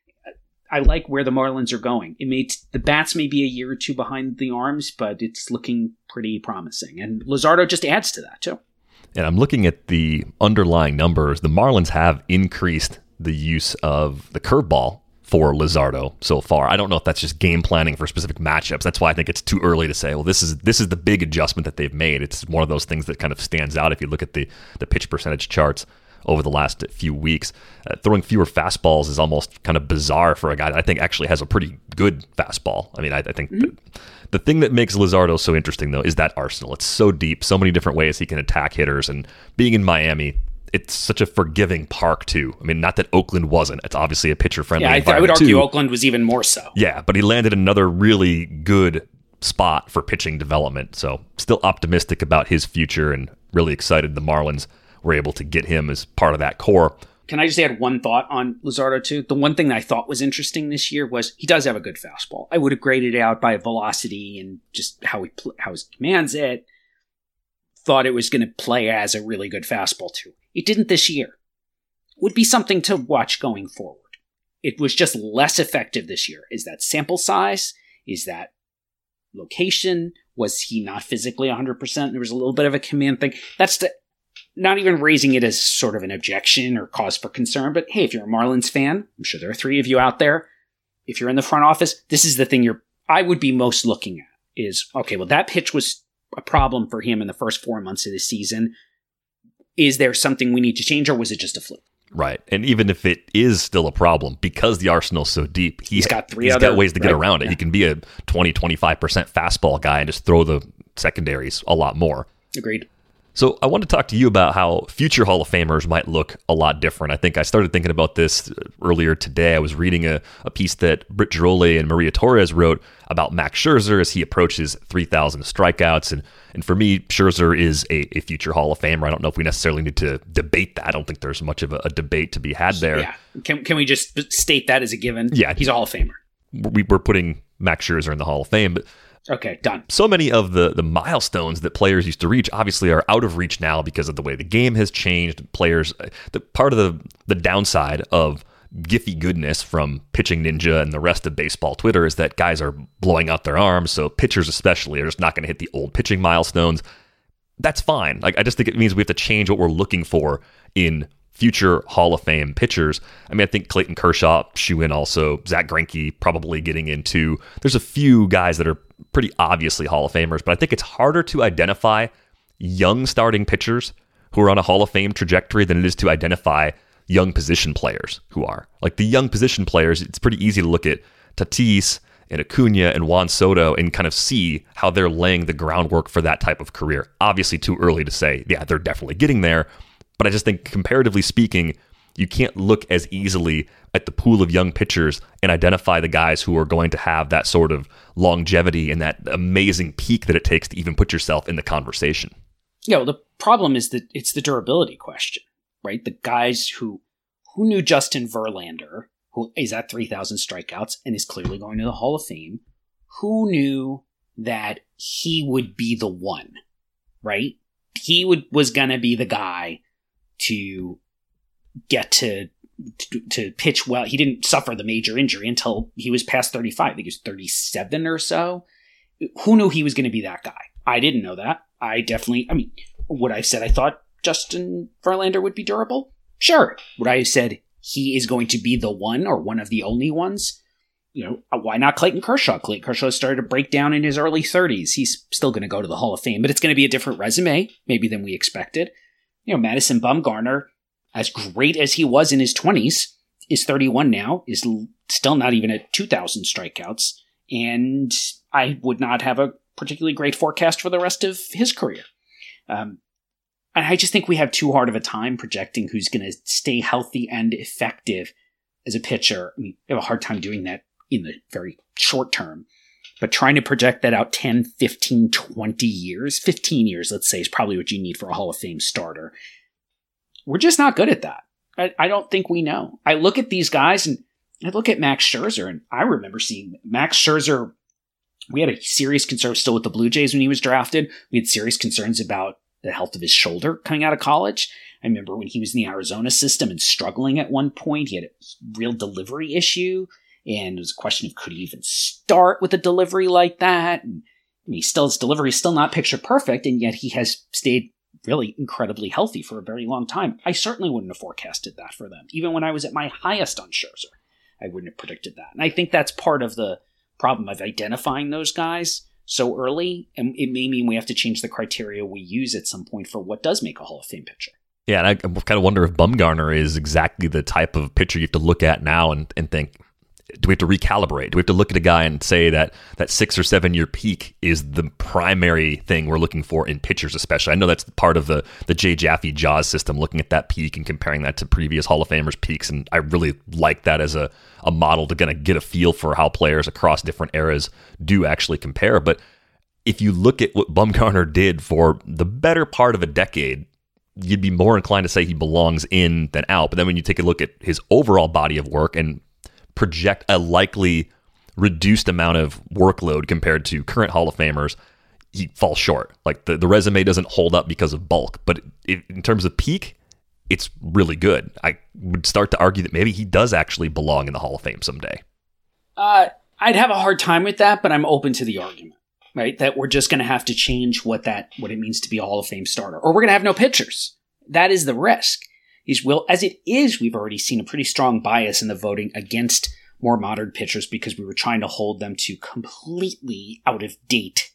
[SPEAKER 4] I like where the Marlins are going. The bats may be a year or two behind the arms, but it's looking pretty promising. And Luzardo just adds to that, too.
[SPEAKER 6] And I'm looking at the underlying numbers. The Marlins have increased the use of the curveball for Luzardo so far. I don't know if that's just game planning for specific matchups. That's why I think it's too early to say, well, this is the big adjustment that they've made. It's one of those things that kind of stands out if you look at the pitch percentage charts over the last few weeks. Throwing fewer fastballs is almost kind of bizarre for a guy that I think actually has a pretty good fastball. I mean, I think the thing that makes Luzardo so interesting, though, is that arsenal. It's so deep, so many different ways he can attack hitters. And being in Miami, it's such a forgiving park, too. I mean, not that Oakland wasn't. It's obviously a pitcher-friendly environment,
[SPEAKER 4] I would argue
[SPEAKER 6] too.
[SPEAKER 4] Oakland was even more so.
[SPEAKER 6] Yeah, but he landed another really good spot for pitching development. So still optimistic about his future and really excited the Marlins were able to get him as part of that core.
[SPEAKER 4] Can I just add one thought on Luzardo, too? The one thing that I thought was interesting this year was he does have a good fastball. I would have graded it out by velocity and just how he commands it. Thought it was going to play as a really good fastball, too. It didn't this year. Would be something to watch going forward. It was just less effective this year. Is that sample size? Is that location? Was he not physically 100%? There was a little bit of a command thing. That's not even raising it as sort of an objection or cause for concern, but hey, if you're a Marlins fan, I'm sure there are 3 of you out there. If you're in the front office, this is the thing I would be most looking at is, okay, well, that pitch was a problem for him in the first 4 months of the season. Is there something we need to change, or was it just a fluke?
[SPEAKER 6] Right. And even if it is still a problem, because the arsenal's so deep, he's got ways to get around it. Yeah. He can be a 20-25% fastball guy and just throw the secondaries a lot more.
[SPEAKER 4] Agreed.
[SPEAKER 6] So I want to talk to you about how future Hall of Famers might look a lot different. I think I started thinking about this earlier today. I was reading a piece that Britt Giroli and Maria Torres wrote about Max Scherzer as he approaches 3,000 strikeouts. And for me, Scherzer is a future Hall of Famer. I don't know if we necessarily need to debate that. I don't think there's much of a debate to be had there.
[SPEAKER 4] Yeah. Can we just state that as a given?
[SPEAKER 6] Yeah.
[SPEAKER 4] He's a Hall of Famer.
[SPEAKER 6] We're putting Max Scherzer in the Hall of Fame, but
[SPEAKER 4] okay, done.
[SPEAKER 6] So many of the milestones that players used to reach obviously are out of reach now because of the way the game has changed. Players, part of the downside of Giphy goodness from Pitching Ninja and the rest of baseball Twitter is that guys are blowing out their arms, so pitchers especially are just not going to hit the old pitching milestones. That's fine. I just think it means we have to change what we're looking for in future Hall of Fame pitchers. I mean, I think Clayton Kershaw, shoe in also. Zach Greinke probably getting into. There's a few guys that are pretty obviously Hall of Famers, but I think it's harder to identify young starting pitchers who are on a Hall of Fame trajectory than it is to identify young position players who are. Like the young position players, it's pretty easy to look at Tatis and Acuna and Juan Soto and kind of see how they're laying the groundwork for that type of career. Obviously too early to say, yeah, they're definitely getting there, but I just think comparatively speaking, you can't look as easily at the pool of young pitchers and identify the guys who are going to have that sort of longevity and that amazing peak that it takes to even put yourself in the conversation.
[SPEAKER 4] Yeah, well, the problem is that it's the durability question, right? The guys who knew Justin Verlander, who is at 3,000 strikeouts and is clearly going to the Hall of Fame, who knew that he would be the one, right? He was going to be the guy to get to pitch well. He didn't suffer the major injury until he was past 35. I think he was 37 or so. Who knew he was going to be that guy? I didn't know that. Would I have said I thought Justin Verlander would be durable? Sure. Would I have said he is going to be the one or one of the only ones? Why not Clayton Kershaw? Clayton Kershaw started to break down in his early 30s. He's still going to go to the Hall of Fame, but it's going to be a different resume, maybe than we expected. Madison Bumgarner, as great as he was in his 20s, is 31 now, is still not even at 2,000 strikeouts, and I would not have a particularly great forecast for the rest of his career. And I just think we have too hard of a time projecting who's going to stay healthy and effective as a pitcher. I mean, we have a hard time doing that in the very short term, but trying to project that out 10, 15, 20 years, 15 years, let's say, is probably what you need for a Hall of Fame starter. We're just not good at that. I don't think we know. I look at these guys and I look at Max Scherzer, and I remember seeing Max Scherzer. We had a serious concern still with the Blue Jays when he was drafted. We had serious concerns about the health of his shoulder coming out of college. I remember when he was in the Arizona system and struggling at one point. He had a real delivery issue, and it was a question of could he even start with a delivery like that? And I mean, his delivery is still not picture perfect, and yet he has stayed really incredibly healthy for a very long time. I certainly wouldn't have forecasted that for them. Even when I was at my highest on Scherzer, I wouldn't have predicted that. And I think that's part of the problem of identifying those guys so early, and it may mean we have to change the criteria we use at some point for what does make a Hall of Fame pitcher. Yeah,
[SPEAKER 6] and I kind of wonder if Bumgarner is exactly the type of pitcher you have to look at now and think, do we have to recalibrate? Do we have to look at a guy and say that 6 or 7 year peak is the primary thing we're looking for in pitchers especially? I know that's part of the Jay Jaffe Jaws system, looking at that peak and comparing that to previous Hall of Famers' peaks, and I really like that as a model to kind of get a feel for how players across different eras do actually compare. But if you look at what Bumgarner did for the better part of a decade, you'd be more inclined to say he belongs in than out. But then when you take a look at his overall body of work and project a likely reduced amount of workload compared to current Hall of Famers, he falls short. Like the resume doesn't hold up because of bulk, but in terms of peak, it's really good. I would start to argue that maybe he does actually belong in the Hall of Fame someday.
[SPEAKER 4] I'd have a hard time with that, but I'm open to the argument, right? That we're just going to have to change what it means to be a Hall of Fame starter, or we're going to have no pitchers. That is the risk. As it is, we've already seen a pretty strong bias in the voting against more modern pitchers because we were trying to hold them to completely out-of-date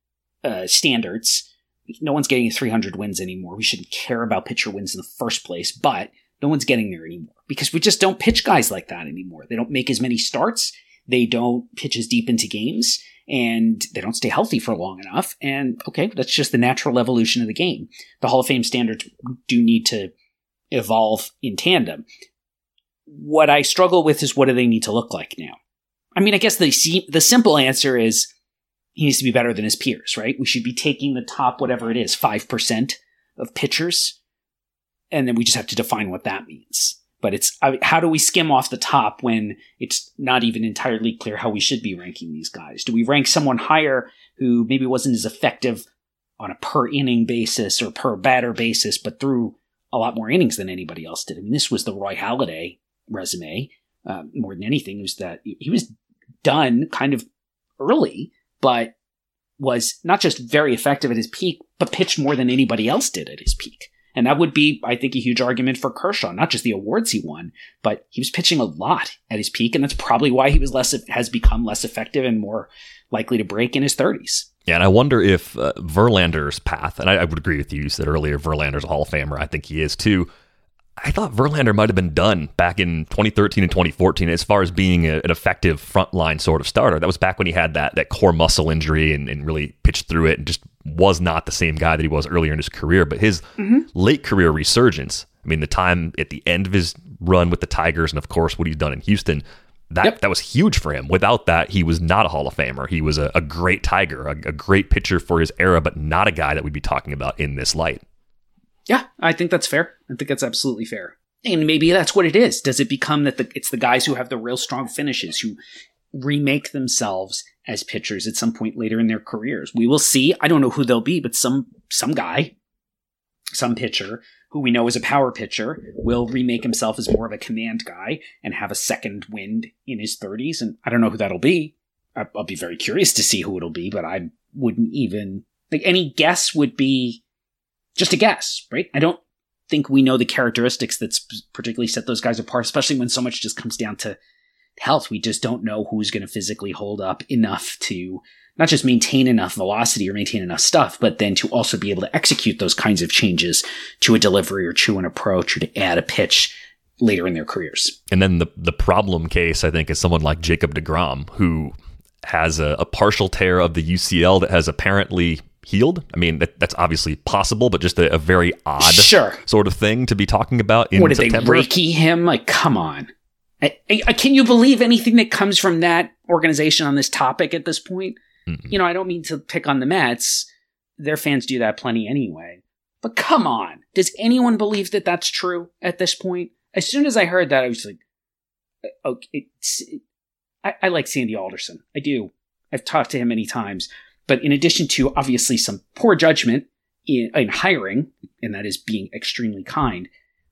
[SPEAKER 4] standards. No one's getting 300 wins anymore. We shouldn't care about pitcher wins in the first place, but no one's getting there anymore because we just don't pitch guys like that anymore. They don't make as many starts. They don't pitch as deep into games, and they don't stay healthy for long enough. And okay, that's just the natural evolution of the game. The Hall of Fame standards do need to evolve in tandem. What I struggle with is what do they need to look like now? I mean, I guess the simple answer is he needs to be better than his peers, right? We should be taking the top, whatever it is, 5% of pitchers, and then we just have to define what that means. But how do we skim off the top when it's not even entirely clear how we should be ranking these guys? Do we rank someone higher who maybe wasn't as effective on a per inning basis or per batter basis, but threw a lot more innings than anybody else did? I mean, this was the Roy Halladay resume. More than anything, was that he was done kind of early, but was not just very effective at his peak, but pitched more than anybody else did at his peak. And that would be, I think, a huge argument for Kershaw, not just the awards he won, but he was pitching a lot at his peak, and that's probably why he has become less effective and more likely to break in his 30s.
[SPEAKER 6] Yeah, and I wonder if Verlander's path, and I would agree with you said earlier, Verlander's a Hall of Famer. I think he is too. I thought Verlander might have been done back in 2013 and 2014 as far as being an effective frontline sort of starter. That was back when he had that core muscle injury and really pitched through it and just was not the same guy that he was earlier in his career. But his late career resurgence, I mean, the time at the end of his run with the Tigers and, of course, what he's done in Houston, that was huge for him. Without that, he was not a Hall of Famer. He was a great Tiger, a great pitcher for his era, but not a guy that we'd be talking about in this light.
[SPEAKER 4] Yeah, I think that's fair. I think that's absolutely fair. And maybe that's what it is. Does it become that it's the guys who have the real strong finishes, who remake themselves as pitchers at some point later in their careers? We will see. I don't know who they'll be, but some guy, some pitcher who we know is a power pitcher will remake himself as more of a command guy and have a second wind in his 30s. And I don't know who that'll be. I'll be very curious to see who it'll be, but I wouldn't even think any guess would be just a guess, right? I don't think we know the characteristics that particularly set those guys apart, especially when so much just comes down to health. We just don't know who's going to physically hold up enough to not just maintain enough velocity or maintain enough stuff, but then to also be able to execute those kinds of changes to a delivery or to an approach or to add a pitch later in their careers.
[SPEAKER 6] And then the problem case, I think, is someone like Jacob deGrom, who has a partial tear of the UCL that has apparently healed. I mean, that's obviously possible, but just a very odd sort of thing to be talking about in September.
[SPEAKER 4] What, did they Reiki him? Like, come on. Can you believe anything that comes from that organization on this topic at this point? Mm-hmm. You know, I don't mean to pick on the Mets. Their fans do that plenty anyway. But come on. Does anyone believe that that's true at this point? as soon as I heard that, I was like, okay, I like Sandy Alderson. I do. I've talked to him many times. But in addition to obviously some poor judgment in hiring, and that is being extremely kind,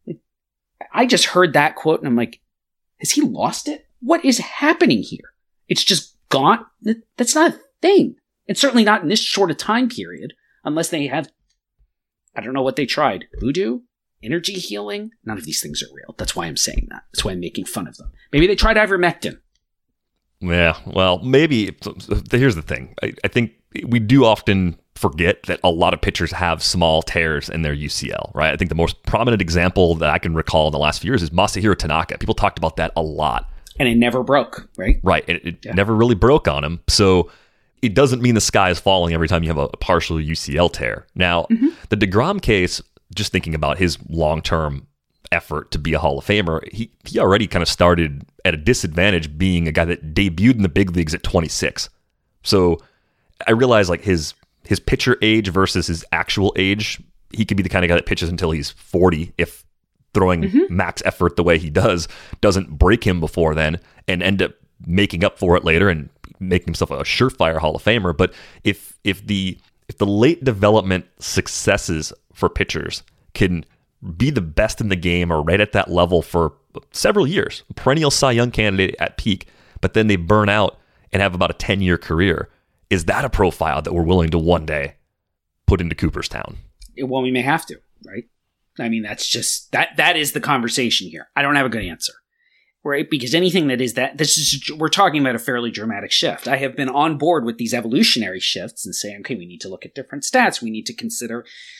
[SPEAKER 4] I just heard that quote and I'm like, has he lost it? What is happening here? It's just gone. That's not a thing. And certainly not in this short a time period, unless they have, I don't know what they tried. Voodoo? Energy healing? None of these things are real. That's why I'm saying that. That's why I'm making fun of them. Maybe they tried ivermectin.
[SPEAKER 6] Yeah, well, maybe. Here's the thing. I think we do often forget that a lot of pitchers have small tears in their UCL, right? I think the most prominent example that I can recall in the last few years is Masahiro Tanaka. People talked about that a lot. And
[SPEAKER 4] it never broke, right?
[SPEAKER 6] Right. It never really broke on him. So it doesn't mean the sky is falling every time you have a partial UCL tear. Now, the DeGrom case, just thinking about his long-term effort to be a Hall of Famer, he already kind of started at a disadvantage being a guy that debuted in the big leagues at 26. So I realize like his pitcher age versus his actual age, he could be the kind of guy that pitches until he's 40 if throwing max effort the way he doesn't break him before then and end up making up for it later and making himself a surefire Hall of Famer. But if the late development successes for pitchers can be the best in the game or right at that level for several years, perennial Cy Young candidate at peak, but then they burn out and have about a 10-year career, is that a profile that we're willing to one day put into Cooperstown?
[SPEAKER 4] Well, we may have to, right? I mean, that's just, that is the conversation here. I don't have a good answer, right? Because anything that is that, we're talking about a fairly dramatic shift. I have been on board with these evolutionary shifts and saying, okay, we need to look at different stats. We need to consider,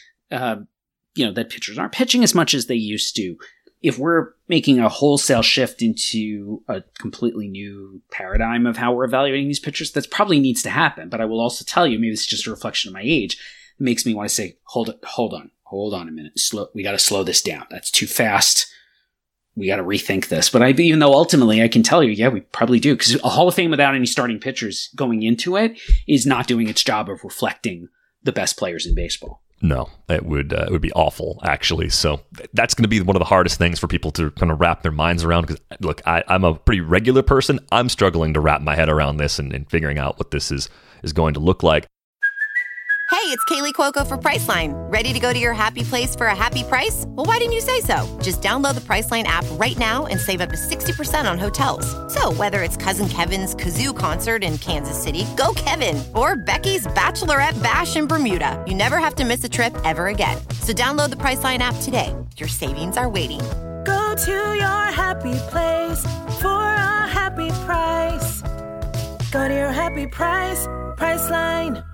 [SPEAKER 4] that pitchers aren't pitching as much as they used to. If we're making a wholesale shift into a completely new paradigm of how we're evaluating these pitchers, that probably needs to happen. But I will also tell you, maybe it's just a reflection of my age, it makes me want to say, hold on a minute. We got to slow this down. That's too fast. We got to rethink this. But even though ultimately I can tell you, yeah, we probably do. Because a Hall of Fame without any starting pitchers going into it is not doing its job of reflecting the best players in baseball.
[SPEAKER 6] No, it would be awful, actually. So that's going to be one of the hardest things for people to kind of wrap their minds around. Because look, I'm a pretty regular person. I'm struggling to wrap my head around this and figuring out what this is going to look like.
[SPEAKER 8] Hey, it's Kaylee Cuoco for Priceline. Ready to go to your happy place for a happy price? Well, why didn't you say so? Just download the Priceline app right now and save up to 60% on hotels. So whether it's Cousin Kevin's Kazoo Concert in Kansas City, go Kevin, or Becky's Bachelorette Bash in Bermuda, you never have to miss a trip ever again. So download the Priceline app today. Your savings are waiting.
[SPEAKER 9] Go to your happy place for a happy price. Go to your happy price, Priceline.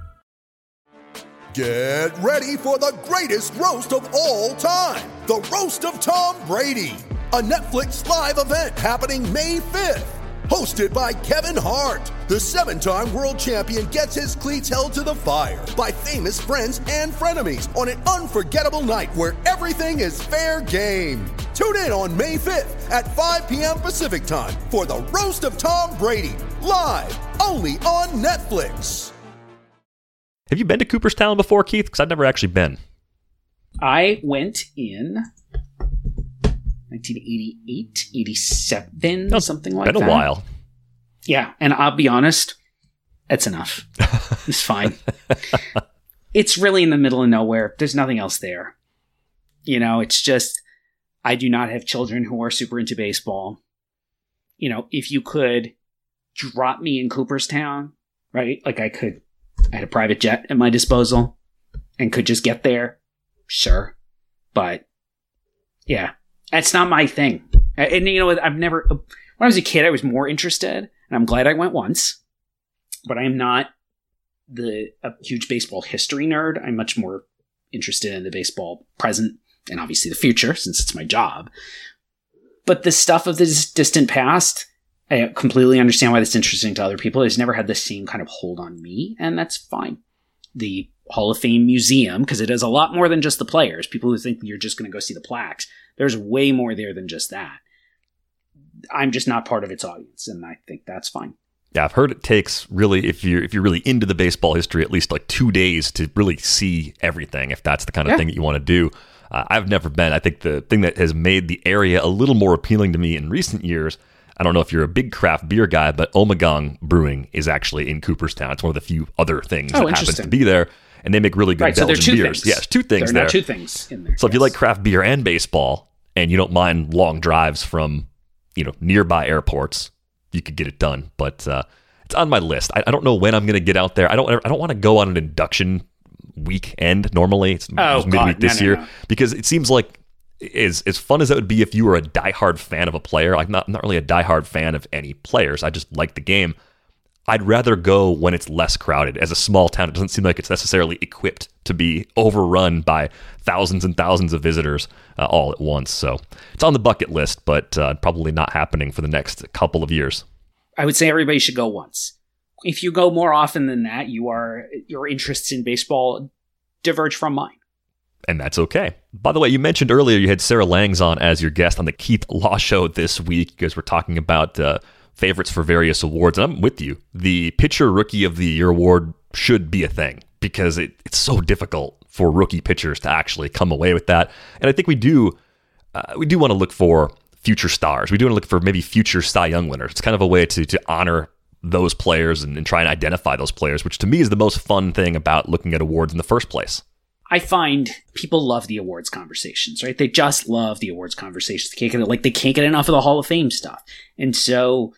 [SPEAKER 10] Get ready for the greatest roast of all time, the Roast of Tom Brady, a Netflix live event happening May 5th. Hosted by Kevin Hart, the 7-time world champion gets his cleats held to the fire by famous friends and frenemies on an unforgettable night where everything is fair game. Tune in on May 5th at 5 p.m. Pacific time for the Roast of Tom Brady, live only on Netflix.
[SPEAKER 6] Have you been to Cooperstown before, Keith? Because I've never actually been.
[SPEAKER 4] I went in 1988, 87, something like that.
[SPEAKER 6] Been a while.
[SPEAKER 4] Yeah, and I'll be honest, that's enough. It's fine. It's really in the middle of nowhere. There's nothing else there. It's just, I do not have children who are super into baseball. If you could drop me in Cooperstown, right? Like I had a private jet at my disposal and could just get there. Sure. But yeah, that's not my thing. And when I was a kid, I was more interested, and I'm glad I went once, but I am not a huge baseball history nerd. I'm much more interested in the baseball present and obviously the future, since it's my job. But the stuff of this distant past, I completely understand why that's interesting to other people. It's never had the same kind of hold on me, and that's fine. The Hall of Fame Museum, because it is a lot more than just the players. People who think you're just going to go see the plaques, there's way more there than just that. I'm just not part of its audience, and I think that's fine.
[SPEAKER 6] Yeah, I've heard it takes really, if you're really into the baseball history, at least like 2 days to really see everything, if that's the kind of thing that you want to do. I've never been. I think the thing that has made the area a little more appealing to me in recent years, I don't know if you're a big craft beer guy, but Ommegang Brewing is actually in Cooperstown. It's one of the few other things that happens to be there, and they make really good Belgian beers. Yes, two things there.
[SPEAKER 4] There are two things in there.
[SPEAKER 6] So if you like craft beer and baseball, and you don't mind long drives from nearby airports, you could get it done. But it's on my list. I don't know when I'm going to get out there. I don't want to go on an induction weekend normally. It's midweek this year because it seems like as fun as that would be if you were a diehard fan of a player. Like not really a diehard fan of any players. I just like the game. I'd rather go when it's less crowded. As a small town, it doesn't seem like it's necessarily equipped to be overrun by thousands and thousands of visitors all at once. So it's on the bucket list, but probably not happening for the next couple of years.
[SPEAKER 4] I would say everybody should go once. If you go more often than that, your interests in baseball diverge from mine.
[SPEAKER 6] And that's okay. By the way, you mentioned earlier you had Sarah Langs on as your guest on the Keith Law Show this week. You guys were talking about favorites for various awards. And I'm with you. The Pitcher Rookie of the Year award should be a thing because it's so difficult for rookie pitchers to actually come away with that. And I think we do want to look for future stars. We do want to look for maybe future Cy Young winners. It's kind of a way to honor those players and try and identify those players, which to me is the most fun thing about looking at awards in the first place.
[SPEAKER 4] I find people love the awards conversations, right? They just love the awards conversations. They can't get enough of the Hall of Fame stuff. And so,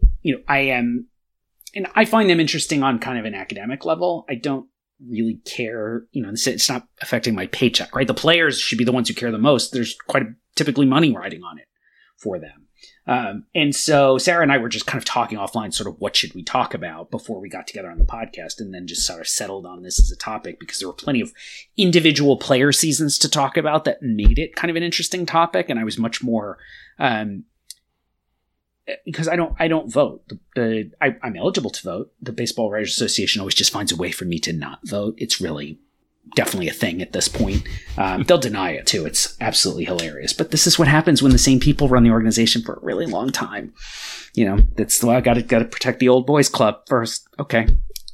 [SPEAKER 4] and I find them interesting on kind of an academic level. I don't really care, it's not affecting my paycheck, right? The players should be the ones who care the most. There's typically money riding on it for them. And so Sarah and I were just kind of talking offline, sort of what should we talk about before we got together on the podcast, and then just sort of settled on this as a topic because there were plenty of individual player seasons to talk about that made it kind of an interesting topic. And I was much more, because I don't vote. I'm eligible to vote. The Baseball Writers Association always just finds a way for me to not vote. It's really definitely a thing at this point. They'll deny it too. It's absolutely hilarious. But this is what happens when the same people run the organization for a really long time. That's I got to protect the old boys club first. Okay.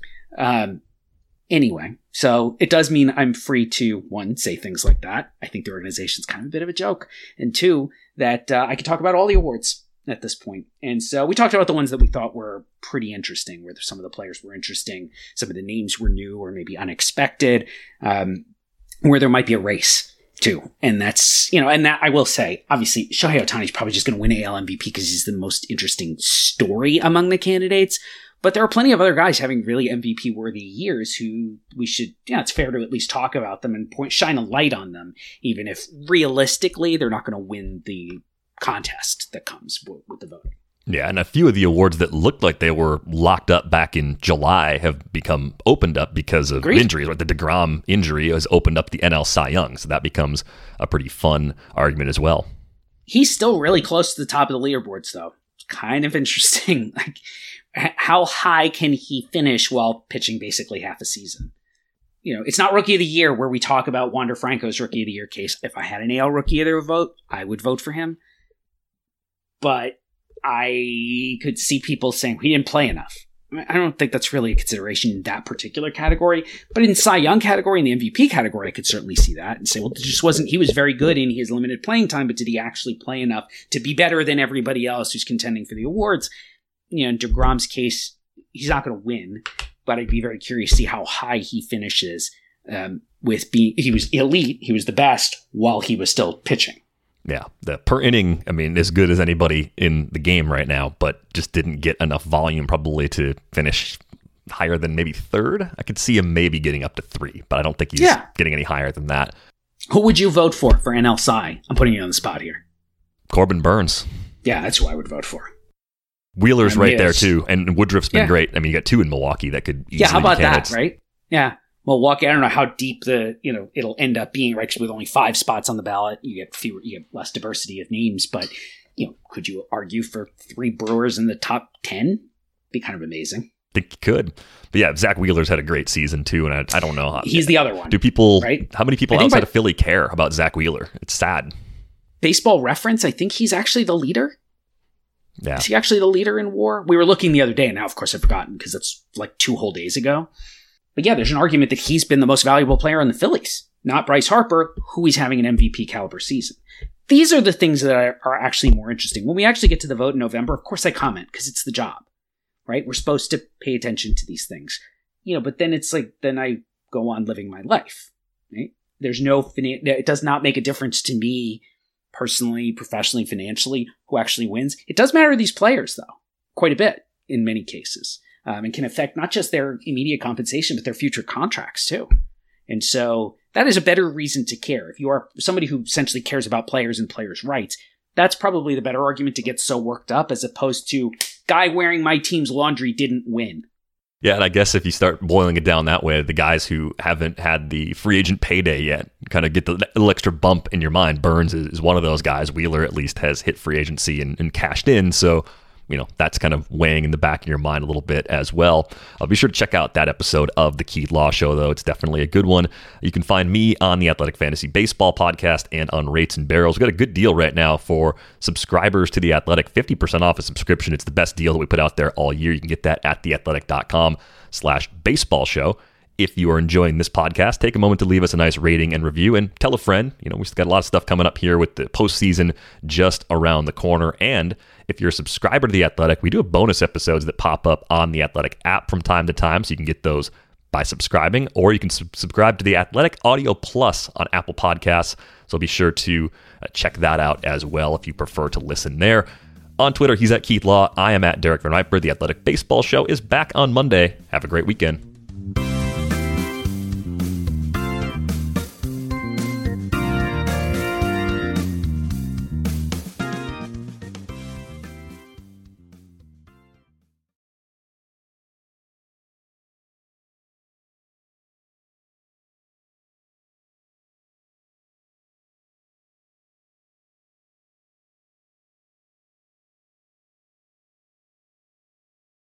[SPEAKER 4] Anyway, so it does mean I'm free to, one, say things like that. I think the organization's kind of a bit of a joke. And two, that I can talk about all the awards at this point. And so we talked about the ones that we thought were pretty interesting, where some of the players were interesting, some of the names were new or maybe unexpected, where there might be a race too. And that's, and that I will say, obviously, Shohei Ohtani is probably just going to win AL MVP because he's the most interesting story among the candidates. But there are plenty of other guys having really MVP worthy years who we should, it's fair to at least talk about them and shine a light on them, even if realistically they're not going to win the contest that comes with the voting.
[SPEAKER 6] Yeah, and a few of the awards that looked like they were locked up back in July have become opened up because of injuries. Like the DeGrom injury has opened up the NL Cy Young, so that becomes a pretty fun argument as well.
[SPEAKER 4] He's still really close to the top of the leaderboards, though. It's kind of interesting. Like, how high can he finish while pitching basically half a season? It's not Rookie of the Year where we talk about Wander Franco's Rookie of the Year case. If I had an AL Rookie of the Year vote, I would vote for him. But I could see people saying he didn't play enough. I don't think that's really a consideration in that particular category. But in Cy Young category, in the MVP category, I could certainly see that and say, well, it just wasn't, he was very good in his limited playing time, but did he actually play enough to be better than everybody else who's contending for the awards? In DeGrom's case, he's not going to win, but I'd be very curious to see how high he finishes he was elite, he was the best while he was still pitching.
[SPEAKER 6] Yeah, the per inning, as good as anybody in the game right now, but just didn't get enough volume probably to finish higher than maybe third. I could see him maybe getting up to 3, but I don't think he's getting any higher than that.
[SPEAKER 4] Who would you vote for NL Cy? I'm putting you on the spot here.
[SPEAKER 6] Corbin Burns.
[SPEAKER 4] Yeah, that's who I would vote for.
[SPEAKER 6] Wheeler's right there too, and Woodruff's been great. You got 2 in Milwaukee that could easily
[SPEAKER 4] how about
[SPEAKER 6] be candidates.
[SPEAKER 4] That, right? Yeah. Milwaukee, I don't know how deep it'll end up being, right? 'Cause with only 5 spots on the ballot, you get less diversity of names. But, could you argue for 3 Brewers in the top 10? Be kind of amazing.
[SPEAKER 6] I think you could. But yeah, Zach Wheeler's had a great season too, and I don't know.
[SPEAKER 4] He's the other one.
[SPEAKER 6] Do people,
[SPEAKER 4] right?
[SPEAKER 6] How many people outside of Philly care about Zach Wheeler? It's sad.
[SPEAKER 4] Baseball Reference, I think he's actually the leader.
[SPEAKER 6] Yeah.
[SPEAKER 4] Is he actually the leader in WAR? We were looking the other day, and now, of course, I've forgotten because it's like 2 whole days ago. But yeah, there's an argument that he's been the most valuable player in the Phillies not Bryce Harper, who is having an MVP caliber season. These are the things that are actually more interesting. When we actually get to the vote in November, of course I comment because it's the job, right? We're supposed to pay attention to these things, but then it's like, then I go on living my life, right? It does not make a difference to me personally, professionally, financially, who actually wins. It does matter to these players though, quite a bit in many cases, and can affect not just their immediate compensation, but their future contracts too. And so that is a better reason to care. If you are somebody who essentially cares about players and players' rights, that's probably the better argument to get so worked up as opposed to guy wearing my team's laundry didn't win.
[SPEAKER 6] Yeah, and I guess if you start boiling it down that way, the guys who haven't had the free agent payday yet kind of get the little extra bump in your mind. Burns is one of those guys. Wheeler at least has hit free agency and cashed in, so that's kind of weighing in the back of your mind a little bit as well. Be sure to check out that episode of The Keith Law Show, though. It's definitely a good one. You can find me on the Athletic Fantasy Baseball podcast and on Rates and Barrels. We've got a good deal right now for subscribers to The Athletic, 50% off a subscription. It's the best deal that we put out there all year. You can get that at theathletic.com/baseball show. If you are enjoying this podcast, take a moment to leave us a nice rating and review and tell a friend. We've got a lot of stuff coming up here with the postseason just around the corner. And if you're a subscriber to The Athletic, we do have bonus episodes that pop up on the Athletic app from time to time. So you can get those by subscribing, or you can subscribe to The Athletic Audio Plus on Apple Podcasts. So be sure to check that out as well if you prefer to listen there. On Twitter, he's at Keith Law. I am at Derek Van Riper. The Athletic Baseball Show is back on Monday. Have a great weekend.